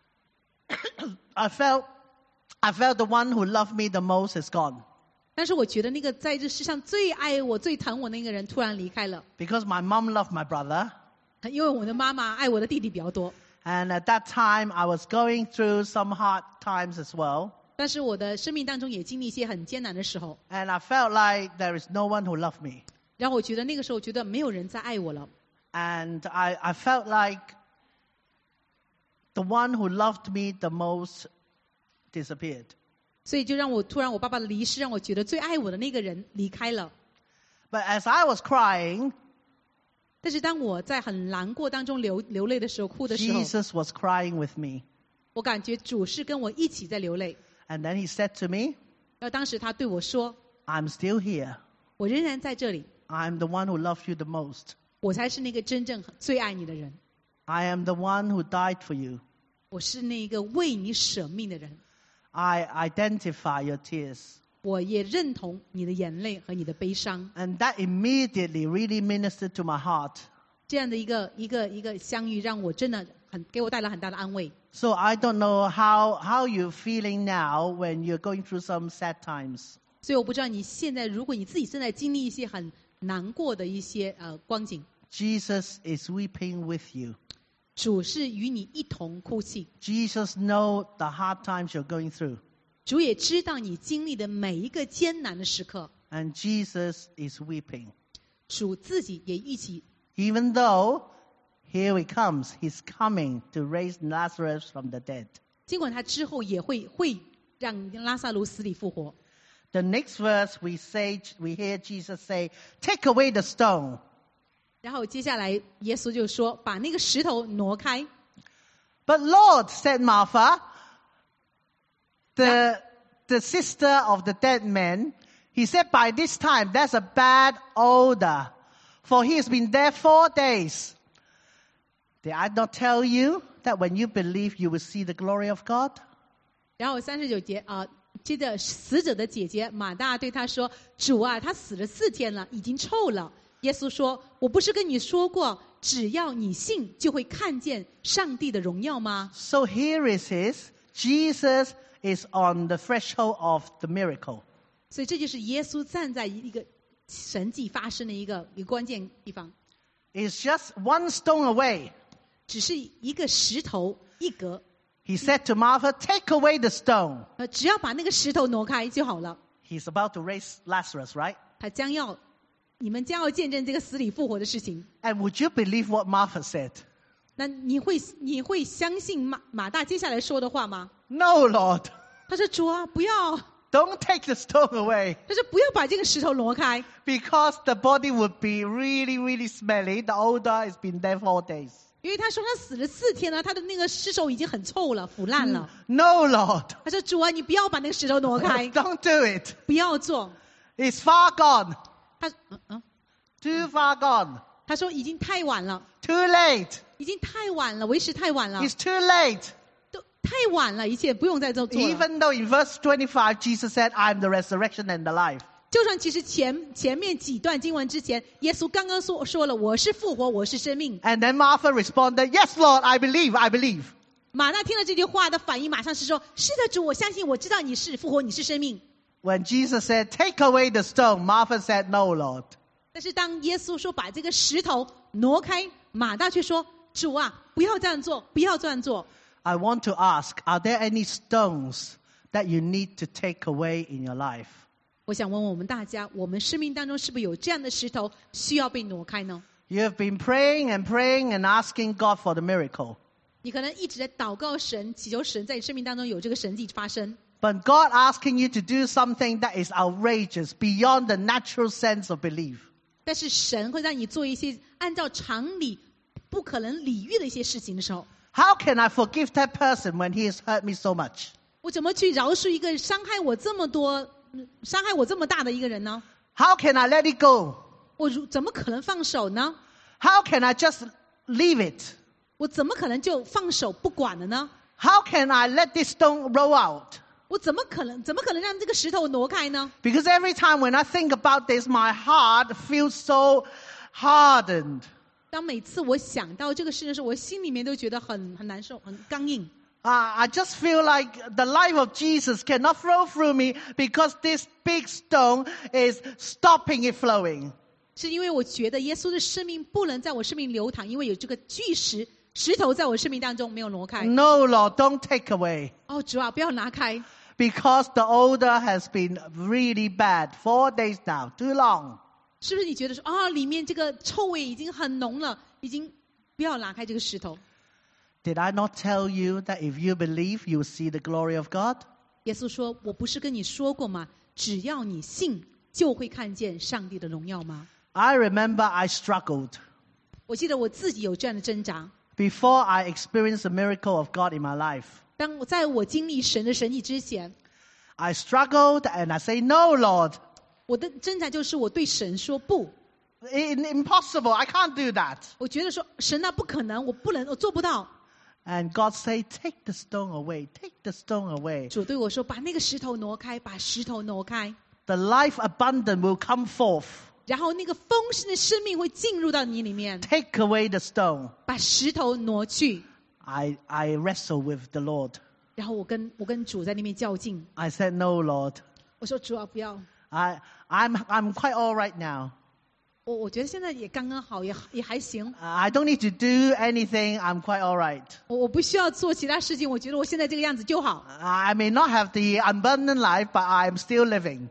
I felt, I felt the one who loved me the most is gone. 但是我觉得那个在这世上最爱我、最疼我那个人突然离开了， Because my mom loved my brother. 因为我的妈妈爱我的弟弟比较多。 And at that time, I was going through some hard times as well. 但是我的生命当中也经历一些很艰难的时候， And I felt like there is no one who loved me. 然后我觉得那个时候觉得没有人再爱我了， And I, I felt like the one who loved me the most disappeared. 所以就让我突然我爸爸的离世，让我觉得最爱我的那个人离开了。 But as I was crying, 但是当我在很难过当中流流泪的时候，哭的时候， Jesus was crying with me. 我感觉主是跟我一起在流泪。 And then he said to me, 然后当时他对我说 I'm still here. 我仍然在这里， I'm the one who loves you the most. 我才是那个真正最爱你的人， I am the one who died for you. 我是那个为你舍命的人， I identify your tears. 我也认同你的眼泪和你的悲伤。 And that immediately really ministered to my heart. 这样的一个一个一个相遇，让我真的很给我带来很大的安慰。 So I don't know how, how you're feeling now when you're going through some sad times. 所以我不知道你现在，如果你自己正在经历一些很难过的一些呃光景， Jesus is weeping with you. 主是与你一同哭泣， Jesus knows the hard times you're going through. 主也知道你经历的每一个艰难的时刻， And Jesus is weeping. 主自己也一起 Even though, here he comes, he's coming to raise Lazarus from the dead. 尽管他之后也会会让拉萨路死里复活。 The next verse we say, we hear Jesus say, take away the stone. 然后接下来耶稣就说：“把那个石头挪开。” But Lord, said Martha, the, the sister of the dead man, he said, by this time there's a bad odor, for he has been there four days. Did I not tell you that when you believe you will see the glory of God? 然后三十九节啊、呃，接着死者的姐姐马大对他说：“主啊，他死了四天了，已经臭了。”耶稣说：“我不是跟你说过，只要你信，就会看见上帝的荣耀吗？” So here is his, Jesus is on the threshold of the miracle. 所以这就是耶稣站在一个神迹发生的一个一个关键地方。 It's just one stone away. 只是一个石头一格， He said to Martha, take away the stone. 呃，只要把那个石头挪开就好了。 He's about to raise Lazarus, right? 他将要，你们将要见证这个死里复活的事情。 And would you believe what Martha said? 那你会你会相信马马大接下来说的话吗？ No, Lord. 他说：“主啊，不要。” Don't take the stone away. 他说：“不要把这个石头挪开， Because the body would be really, really smelly. The odor has been there four days. 因为他说他死了四天了，他的那个尸首已经很臭了，腐烂了。 No, Lord. 他说：“主啊，你不要把那个石头挪开， Don't do it. 不要做。 It's far gone. ” 他嗯嗯， Too far gone. 他说已经太晚了， Too late. 已经太晚了，为时太晚了， It's too late. 都太晚了，一切不用再做做了。 Even though in verse twenty-five, Jesus said, I am the resurrection and the life. 就算其实前前面几段经文之前，耶稣刚刚说说了我是复活，我是生命。 And then Martha responded, yes, Lord, I believe, I believe. 马大听了这句话的反应马上是说：“是的，主，我相信，我知道你是复活，你是生命。” When Jesus said, take away the stone, Martha said, no, Lord. 但是当耶稣说把这个石头挪开，马大却说：“主啊，不要这样做，不要这样做。” I want to ask, are there any stones that you need to take away in your life? 我想问问我们大家，我们生命当中是不是有这样的石头需要被挪开呢？ You have been praying and praying and asking God for the miracle. 你可能一直在祷告神，祈求神在你生命当中有这个神迹发生。 But God asking you to do something that is outrageous, beyond the natural sense of belief. 但是神会让你做一些按照常理不可能理喻的一些事情的时候， How can I forgive that person when he has hurt me so much? 我怎么去饶恕一个伤害我这么多、嗯伤害我这么大的一个人呢？ How can I let it go? 我如怎么可能放手呢？ How can I just leave it? 我怎么可能就放手不管了呢？ How can I let this stone roll out? 我怎么可能怎么可能让这个石头挪开呢？ Because every time when I think about this, my heart feels so hardened. 当每次我想到这个事的时候，我心里面都觉得很很难受，很刚硬。 Uh, I just feel like the life of Jesus cannot flow through me because this big stone is stopping it flowing. 是因为我觉得耶稣的生命不能在我生命流淌，因为有这个巨石石头在我生命当中没有挪开。 No, Lord, don't take away. 哦，主啊，不要拿开， Because the odor has been really bad. Four days now, too long. 是不是你觉得说啊，里面这个臭味已经很浓了，已经不要拿开这个石头？ Did I not tell you that if you believe, you will see the glory of God? 耶稣说：“我不是跟你说过吗？只要你信，就会看见上帝的荣耀吗？” I remember I struggled 我记得我自己有这样的挣扎。 before I experienced the miracle of God in my life. 当我在我经历神的神迹之前， I struggled and I say, no, Lord. 我的挣扎就是我对神说不， I- impossible. I can't do that. 我觉得说神啊，不可能，我不能，我做不到。 And God say, take the stone away. Take the stone away. 主对我说：“把那个石头挪开，把石头挪开。” The life abundant will come forth. 然后那个丰盛的生命会进入到你里面， Take away the stone. 把石头挪去。 I, I wrestle with the Lord. 然后我跟我跟主在那边较劲， I said, no, Lord. 我说：“主啊，不要。 I, I'm, I'm quite all right now. 我我觉得现在也刚刚好，也也还行。 I don't need to do anything. I'm quite all right. 我我不需要做其他事情，我觉得我现在这个样子就好。 I may not have the abundant life, but I'm still living.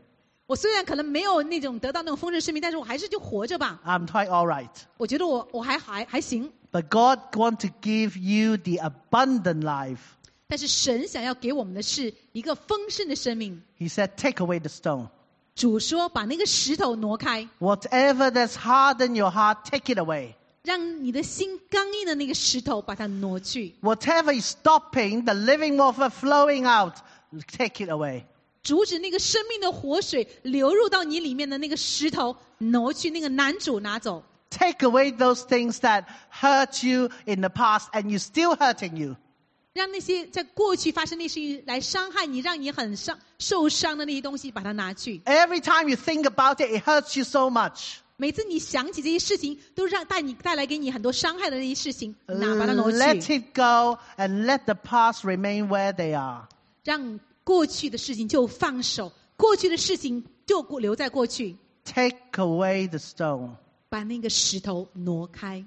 我虽然可能没有那种得到那种丰盛生命，但是我还是就活着吧。 I'm quite all right. 我觉得我我还还还行。 But God wants to give you the abundant life. 但是神想要给我们的是一个丰盛的生命。 He said, take away the stone. 主说把那个石头挪开， Whatever that's hardened your heart, take it away. 让你的心刚硬的那个石头把它挪去。 Whatever is stopping the living water flowing out, take it away. 阻止那个生命的活水流入到你里面的那个石头挪去，那个男主拿走。 Take away those things that hurt you in the past and you still hurting you. 让那些在过去发生的事情来伤害你，让你很伤受伤的那些东西把它拿去。 Every time you think about it, it hurts you so much. 每次你想起这些事情，都让带你带来给你很多伤害的那些事情，拿把它挪 Let 去， it go and let the past remain where they are. 让过去的事情就放手，过去的事情就留在过去， Take away the stone. 把那个石头挪开。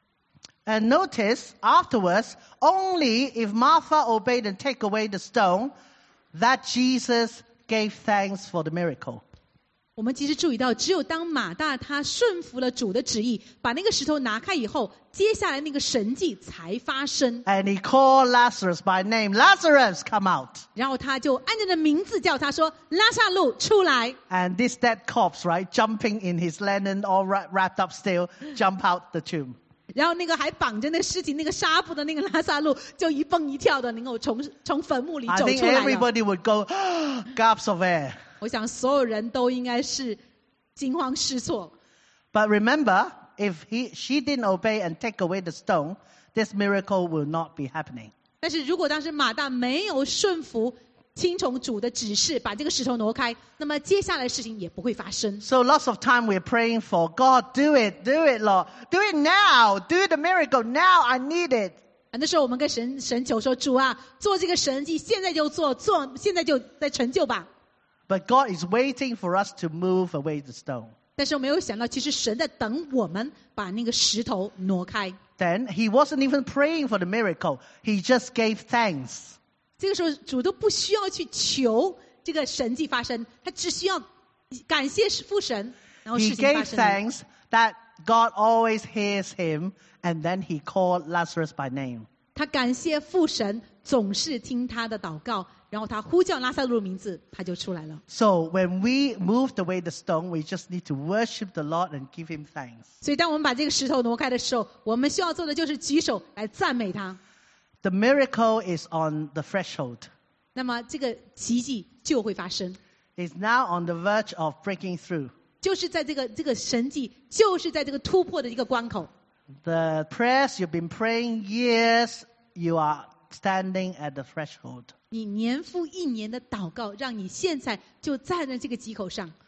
And notice afterwards, only if Martha obeyed and take away the stone, that Jesus gave thanks for the miracle. 我们其实注意到，只有当马大他顺服了主的旨意，把那个石头拿开以后，接下来那个神迹才发生。 And he called Lazarus by name. Lazarus, come out. 然后他就按着的名字叫他说：“拉萨路出来。” And this dead corpse, right, jumping in his linen, all wra- wrapped up still, jump out the tomb. 然后那个还绑着那个尸体、那个纱布的那个拉萨路，就一蹦一跳的，能够从从坟墓里 I 走 think 出来了。 everybody would go, gasps of air. 我想所有人都应该是惊慌失措。 But remember, if he, she didn't obey and take away the stone, this miracle will not be happening. 但是如果当时马大没有顺服、听从主的指示，把这个石头挪开，那么接下来的事情也不会发生。 So lots of time we're praying for, God, do it, do it, Lord. Do it now. Do the miracle now. I need it. 很多时候我们跟神神求说：“主啊，做这个神迹，现在就做，做现在就在成就吧。” But God is waiting for us to move away the stone. 但是我没有想到，其实神在等我们把那个石头挪开。 Then he wasn't even praying for the miracle. He just gave thanks. 这个时候，主都不需要去求这个神迹发生，他只需要感谢父神，然后 He 事情发 gave 生了。 thanks that God always hears him, and then he called Lazarus by name. 他感谢父神总是听他的祷告，然后他呼叫拉萨路的名字，他就出来了。 So when we moved away the stone, we just need to worship the Lord and give him thanks. 所以，当我们把这个石头挪开的时候，我们需要做的就是举手来赞美他。 The miracle is on the threshold. 那么，这个奇迹就会发生， It's now on the verge of breaking through. 就是在这个这个神迹，就是在这个突破的一个关口。 The prayers you've been praying years, you are standing at the threshold. 你年复一年的祷告，让你现在就站在这个棘口上，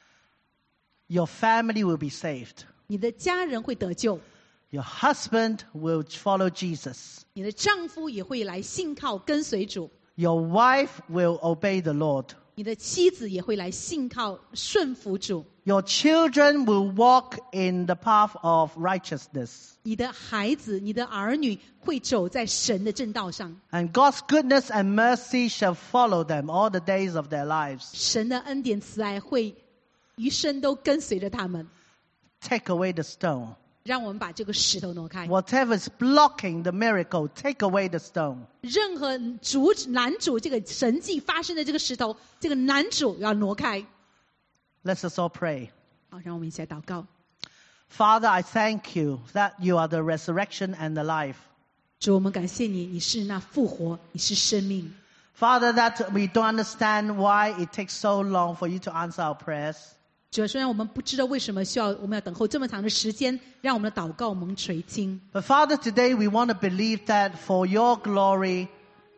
Your family will be saved. 你的家人会得救， Your husband will follow Jesus. 你的丈夫也会来信靠跟随主， Your wife will obey the Lord. 你的妻子也会来信靠顺服主， Your children will walk in the path of righteousness. 你的孩子、你的儿女会走在神的正道上， And God's goodness and mercy shall follow them all the days of their lives. 神的恩典慈爱会余生都跟随着他们。 Take away the stone. 让我们把这个石头挪开， Whatever is blocking the miracle, take away the stone. 任何阻止拦阻这个神迹发生的这个石头，这个男主要挪开。 Let's us all pray. 好，让我们一起来祷告。 Father, I thank you that you are the resurrection and the life. 主，我们感谢你，你是那复活，你是生命。 Father, that we don't understand why it takes so long for you to answer our prayers. 主，虽然我们不知道为什么需要我们要等候这么长的时间，让我们的祷告蒙垂听。 But Father, today we want to believe that for your glory,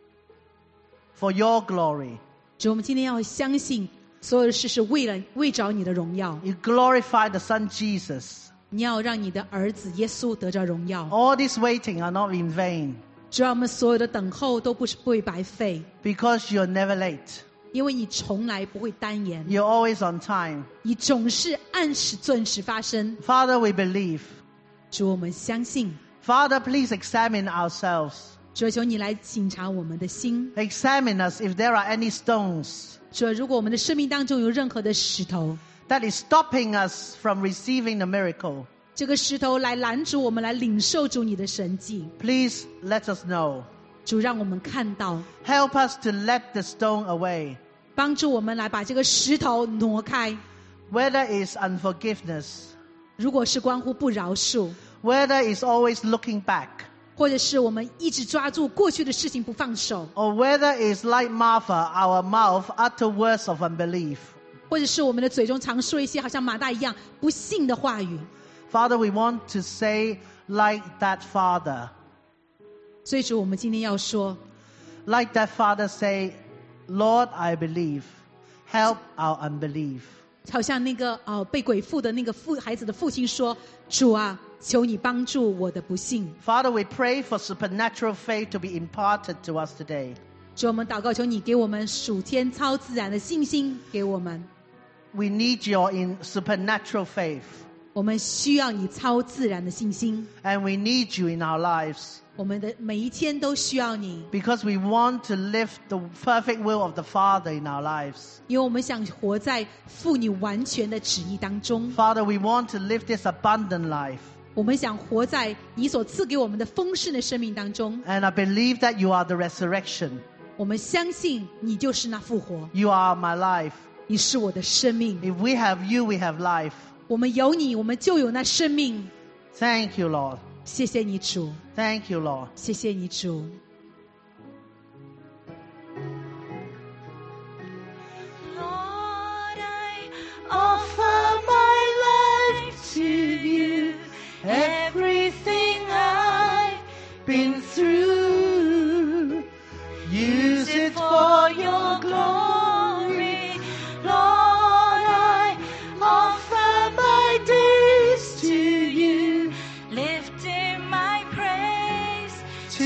for your glory, 主，我们今天要相信，所有的事是为了为着你的荣耀， you glorify the Son Jesus. 你要让你的儿子耶稣得着荣耀。 All this waiting are not in vain 主要我们所有的等候都不是不会白费， because you're never late. 因为你从来不会单言， You're always on time. 你总是按时准时发生。 Father, we believe. 主，我们相信。 Father, please examine ourselves. 主，求你来检查我们的心， Examine us if there are any stones 主啊，如果我们的生命当中有任何的石头， that is stopping us from receiving the miracle, 这个石头来拦阻我们来领受主你的神迹， please let us know. 主让我们看到， Help us to let the stone away. 帮助我们来把这个石头挪开。 Whether it's unforgiveness, 如果是关乎不饶恕， whether it's always looking back, 或者是我们一直抓住过去的事情不放手， or whether it's like Martha, our mouth utter words of unbelief. 或者是我们的嘴中常说一些好像马大一样不信的话语。 Father, we want to say like that father. 所以主，我们今天要说， Like that father say, Lord, I believe. Help our unbelief. 好像那个呃被鬼附的那个父孩子的父亲说：“主啊，求你帮助我的不信。 Father, we pray for supernatural faith to be imparted to us today. ” 主，我们祷告，求你给我们属天超自然的信心，给我们。 We need your in supernatural faith. 我们需要你超自然的信心， And we need you in our lives. 我们的每一天都需要你， Because we want to live the perfect will of the Father in our lives. 因为我们想活在父你完全的旨意当中， Father, we want to live this abundant life. 我们想活在你所赐给我们的丰盛的生命当中。 And I believe that you are the resurrection. 我们相信你就是那复活， You are my life. 你是我的生命。 If we have you, we have life. 我们有你，我们就有那生命。 Thank you, Lord. 谢谢你主， Thank you, Lord. 谢谢你主。 Lord, I offer my life to you. Everything I've been through, use it for your glory. Lord, I offer my days to you, lifting my praise to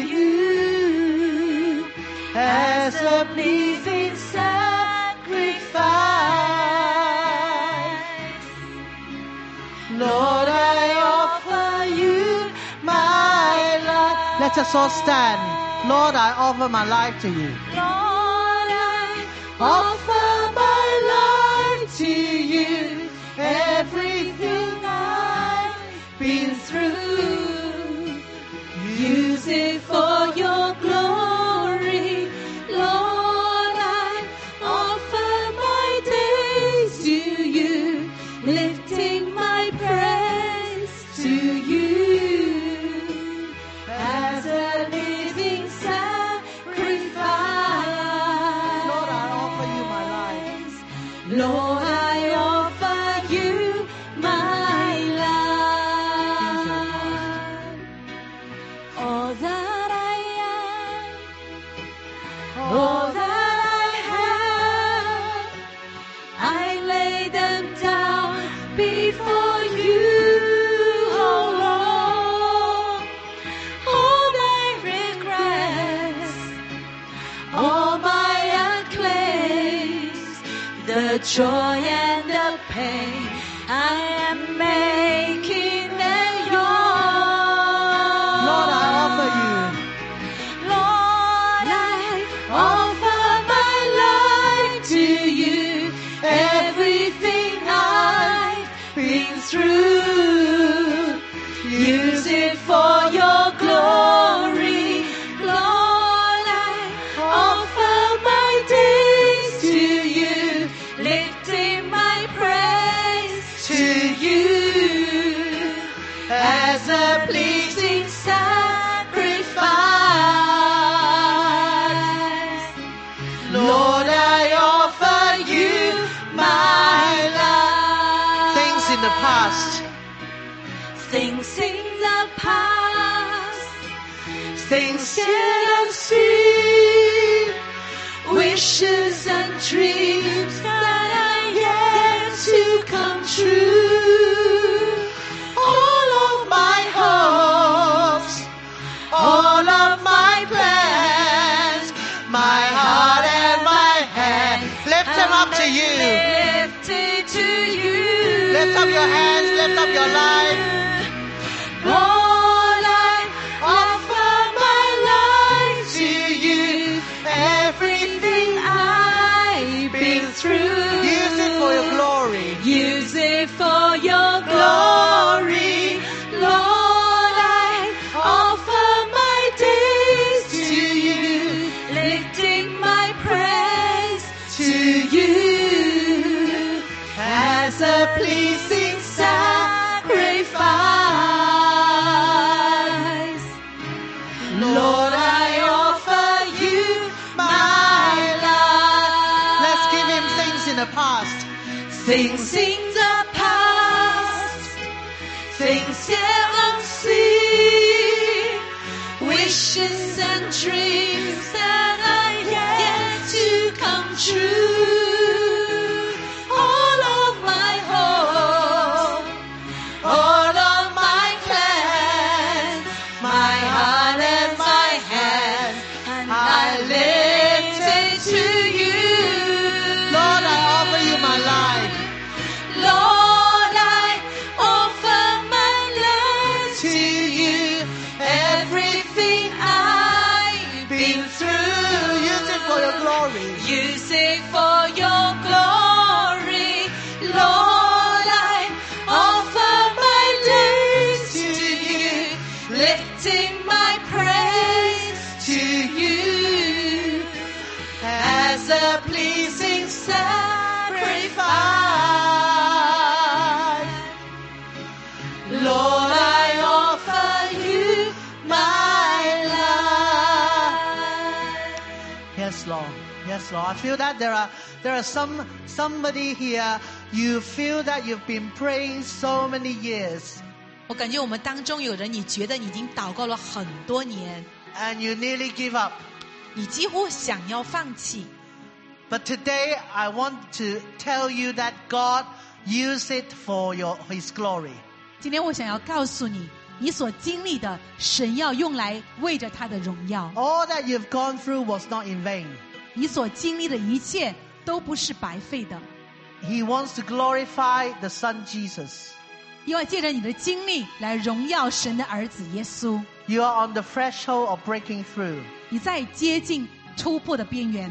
you as a pleasing sacrifice. Lord, I offer you my life. Let us all stand. Lord, I offer my life to you. Lord, I offer my life to you. Everything I've been through, use it for your glory. Lord, I offer my days to you, lifting my praise to you as a living sacrifice. Lord, I offer you my life. Lord, I offer you my life. All that I am, all that I have, I lay them down before you, oh Lord. All my regrets, all my acclaims, the joy and the pain, I am making them yours. Lord, I offer you. Lord, I offer my life to you. Everything I've been through, use it for your glory. Lord, I offer my days to you, lifting my praise to you as a pleasing sacrifice. Lord, I offer you my life. Things in the past, Things in the past, things yet unseen, wishes and dreams that are yet to come true. All of my hopes, all of my plans, my heart and my hand, lift them up to you. lifted to you. Lift up your hands, lift up your life. Lord, I offer my life to you. Everything I've for your glory. Lord, I offer my days to you, lifting my praise to you as a pleasing sacrifice. Lord, I offer you my life. Let's give him things in the past. Things in the past, things yet unseen, wishes and dreams that are yet to come true. All of my hope, all of my plans, my heart and my hands, and I lift it to you. Lord, I offer you my life. Lord, I offer my life to you. Everything I've been through, Use it for your glory. use it for your glory. Lord, I offer my days to you, lifting my praise to you as a pleasing sacrifice. Lord, I offer you my life. Yes, Lord. Yes, Lord. I feel that there are there are some somebody here. You feel that you've been praying so many years, 我感觉我们当中有人，你觉得你已经祷告了很多年， and you nearly give up. 你几乎想要放弃。 But today, I want to tell you that God used it for your His glory. 今天我想要告诉你，你所经历的，神要用来为着他的荣耀。 All that you've gone through was not in vain. 你所经历的一切都不是白费的， He wants to glorify the Son Jesus. 因为借着你的经历来荣耀神的儿子耶稣。 You are on the threshold of breaking through. 你在接近突破的边缘，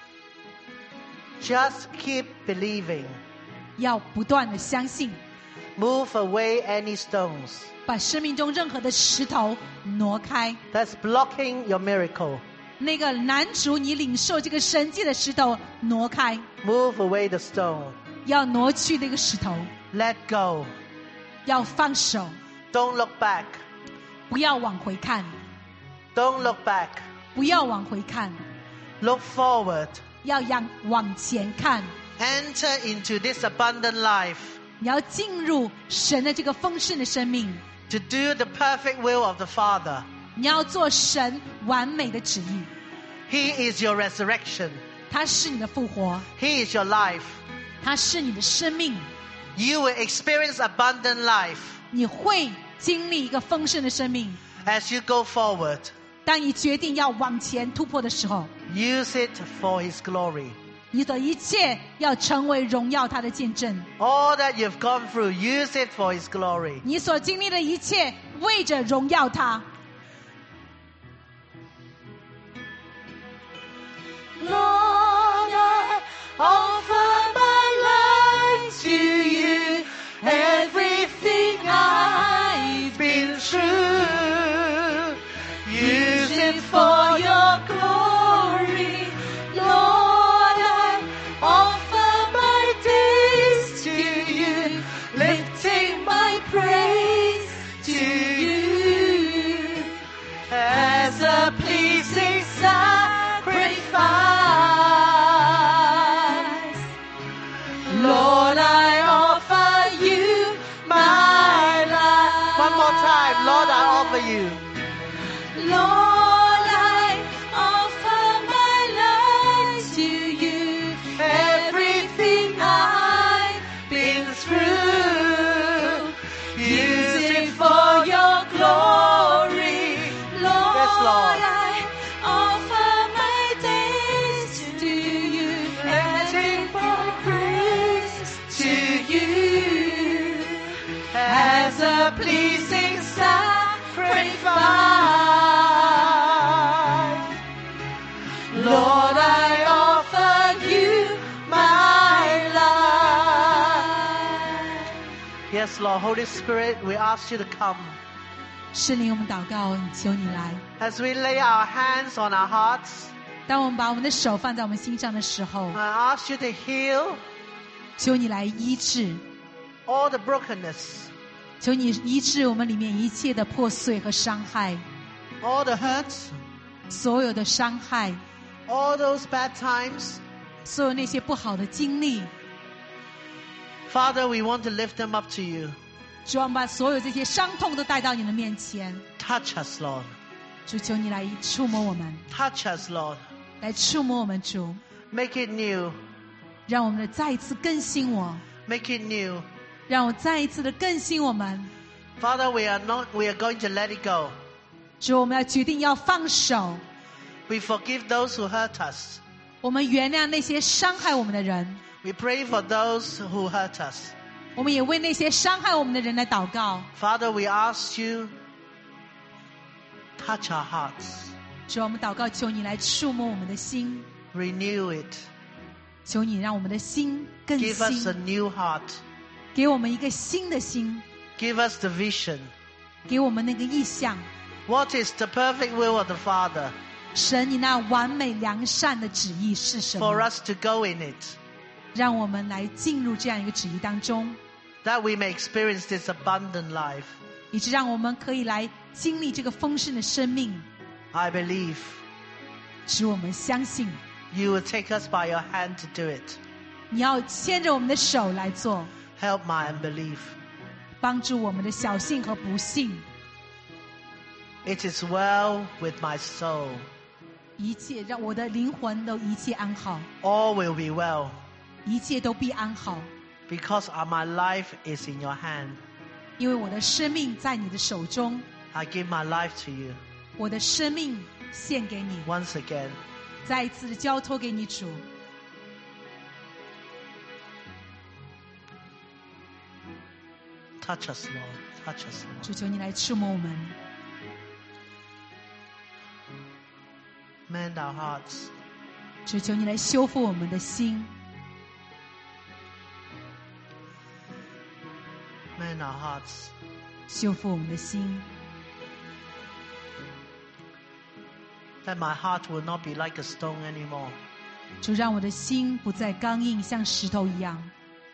Just keep believing. 要不断的相信， Move away any stones 把生命中任何的石头挪开。 that's blocking your miracle. 那个拦阻你领受这个神迹的石头挪开， Move away the stone. 要挪去那个石头， Let go. 要放手， Don't look back. 不要往回看， Don't look back. 不要往回看， Look forward. 要往往前看。 Enter into this abundant life 你要进入神的这个丰盛的生命， to do the perfect will of the Father. 你要做神完美的旨意。 He is your resurrection. 他是你的复活， He is your life. 他是你的生命， You will experience abundant life 你会经历一个丰盛的生命。 as you go forward. 当你决定要往前突破的时候， Use it for His glory. 你的一切要成为荣耀他的见证。 All that you've gone through, use it for His glory. 你所经历的一切，为着荣耀他。 Lord, I offer my life to you. Everything I've been through, use it for your glory. Lord, I offer my days to you, lifting my praise to you as a pleasing sacrifice. Lord, I offer you my life. One more time. Lord, I offer you. Lord, I offer my life to you. Everything I've been through, use it for your glory. Lord, Yes, Lord. I offer my days to you, lifting my praise to you as a pleasing sacrifice. Lord, I offer you my life. Yes, Lord, Holy Spirit, we ask you to come. 圣灵，我们祷告，求你来。 As we lay our hands on our hearts, 当我们把我们的手放在我们心上的时候， I ask you to heal 求你来医治， all the brokenness, 求你医治我们里面一切的破碎和伤害， all the hurts, 所有的伤害， all those bad times. 所有那些不好的经历。 Father, we want to lift them up to you. 主，我们把所有这些伤痛都带到你的面前。 Touch us, Lord. 主，求你来触摸我们， Touch us, Lord. 来触摸我们。主， Make it new. 让我们的再一次更新我， Make it new. 让我再一次的更新我们。 Father, we are not, we are going to let it go. 主，我们要决定要放手， We forgive those who hurt us. 我们原谅那些伤害我们的人， We pray for those who hurt us. 我们也为那些伤害我们的人来祷告。 Father, we ask you, touch our hearts. 主，我们祷告，求你来触摸我们的心， Renew it. 求你让我们的心更 Give us a 新， new heart. 给我们一个新的心， Give us the vision. 给我们那个意向。 What is the perfect will of the Father 神，你那完美良善的旨意是什 for 么？ us to go in it, 让我们来进入这样一个旨意当中， that we may experience this abundant life? 以致让我们可以来经历这个丰盛的生命。 I believe 使我们相信， you will take us by your hand to do it. 你要牵着我们的手来做， Help my unbelief. 帮助我们的小信和不信。 It is well with my soul. 一切让我的灵魂都一切安好， All will be well 一切都必安好， because my life is in your hand. 因为我的生命在你的手中， I give my life to you 我的生命献给你， once again. 再一次的交托给你，主。 Touch us, Lord. Touch us, Lord. 主，求你来触摸我们， Mend our hearts. 主，求你来修复我们的心， Mend our hearts. 修复我们的心， That my heart will not be like a stone anymore. 主，让我的心不再刚硬，像石头一样。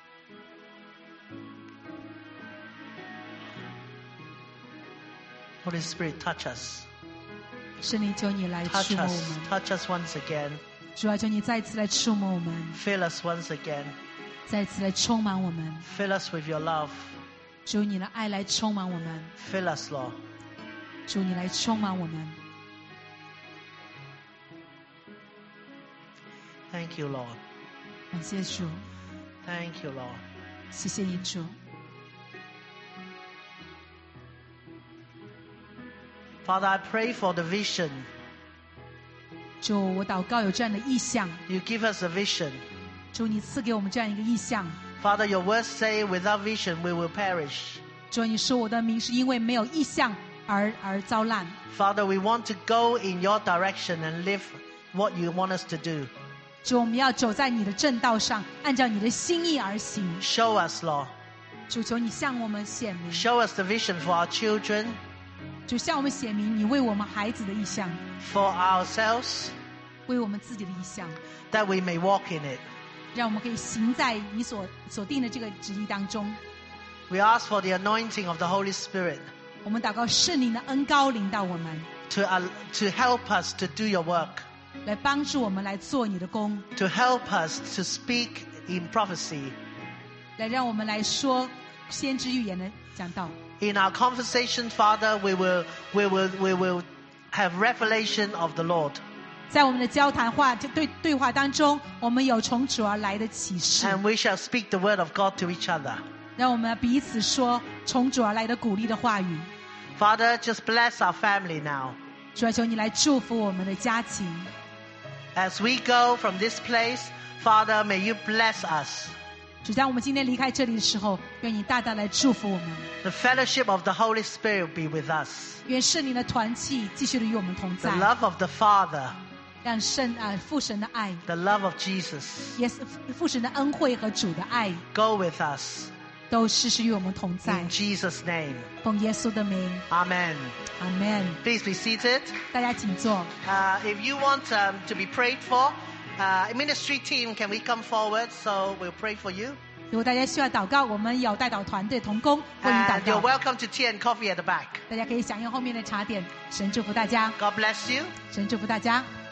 Holy Spirit, touch us. 圣灵，求你来 Touch 触摸我 us. 们， Touch us once again. 主啊，求你再次来触摸我们， Fill us once again. 再次来充满我们。 Fill us with your love. 主，你的爱来充满我们， Fill us, Lord. 主，你来充满我们。 Thank you, Lord. 感谢主， Thank you, Lord. 谢谢你，主。 Father, I pray for the vision. 主，我祷告有这样的意向， You give us a vision. 主，你赐给我们这样一个意向。 Father, your words say without vision we will perish. 主，你说我的名是因为没有意向而而遭烂。 Father, we want to go in your direction and live what you want us to do. 主，我们要走在你的正道上，按照你的心意而行。 Show us, Lord. 主，求你向我们显明， Show us the vision for our children, 主向我们显明你为我们孩子的意向， for ourselves, 为我们自己的意向， that we may walk in it. 让我们可以行在你所所定的这个旨意当中。 We ask for the anointing of the Holy Spirit 我们祷告圣灵的恩膏临到我们， to, uh, to help us to do your work, 来帮助我们来做你的工， to help us to speak in prophecy. 来让我们来说先知预言的讲道。 In our conversation, Father, we will, we will, we will have revelation of the Lord. 在我们的交谈话就对对话当中，我们有从主而来的启示， And we shall speak the word of God to each other. 让我们彼此说从主而来的鼓励的话语。 Father, just bless our family now. 主啊，求你来祝福我们的家庭。 As we go from this place, Father, may you bless us. 主，当我们今天离开这里的时候，愿你大大来祝福我们， The fellowship of the Holy Spirit be with us. 愿圣灵的团契继续的与我们同 The 在， love of the Father, 让圣啊父神的爱， the love of Jesus 也是父神的恩惠和主的爱， go with us. 都时时与我们同在 In。Jesus' name. 奉耶稣的名， Amen. 阿门。 Please be seated. 大家请坐。 Uh, if you want um, to be prayed for, uh, ministry team, can we come forward? So we'll pray for you. 如果大家需要祷告，我们有代祷团队同工为你祷 And you're 告。 welcome to tea and coffee at the back. 大家可以享用后面的茶点。神祝福大家， God bless you. 神祝福大家。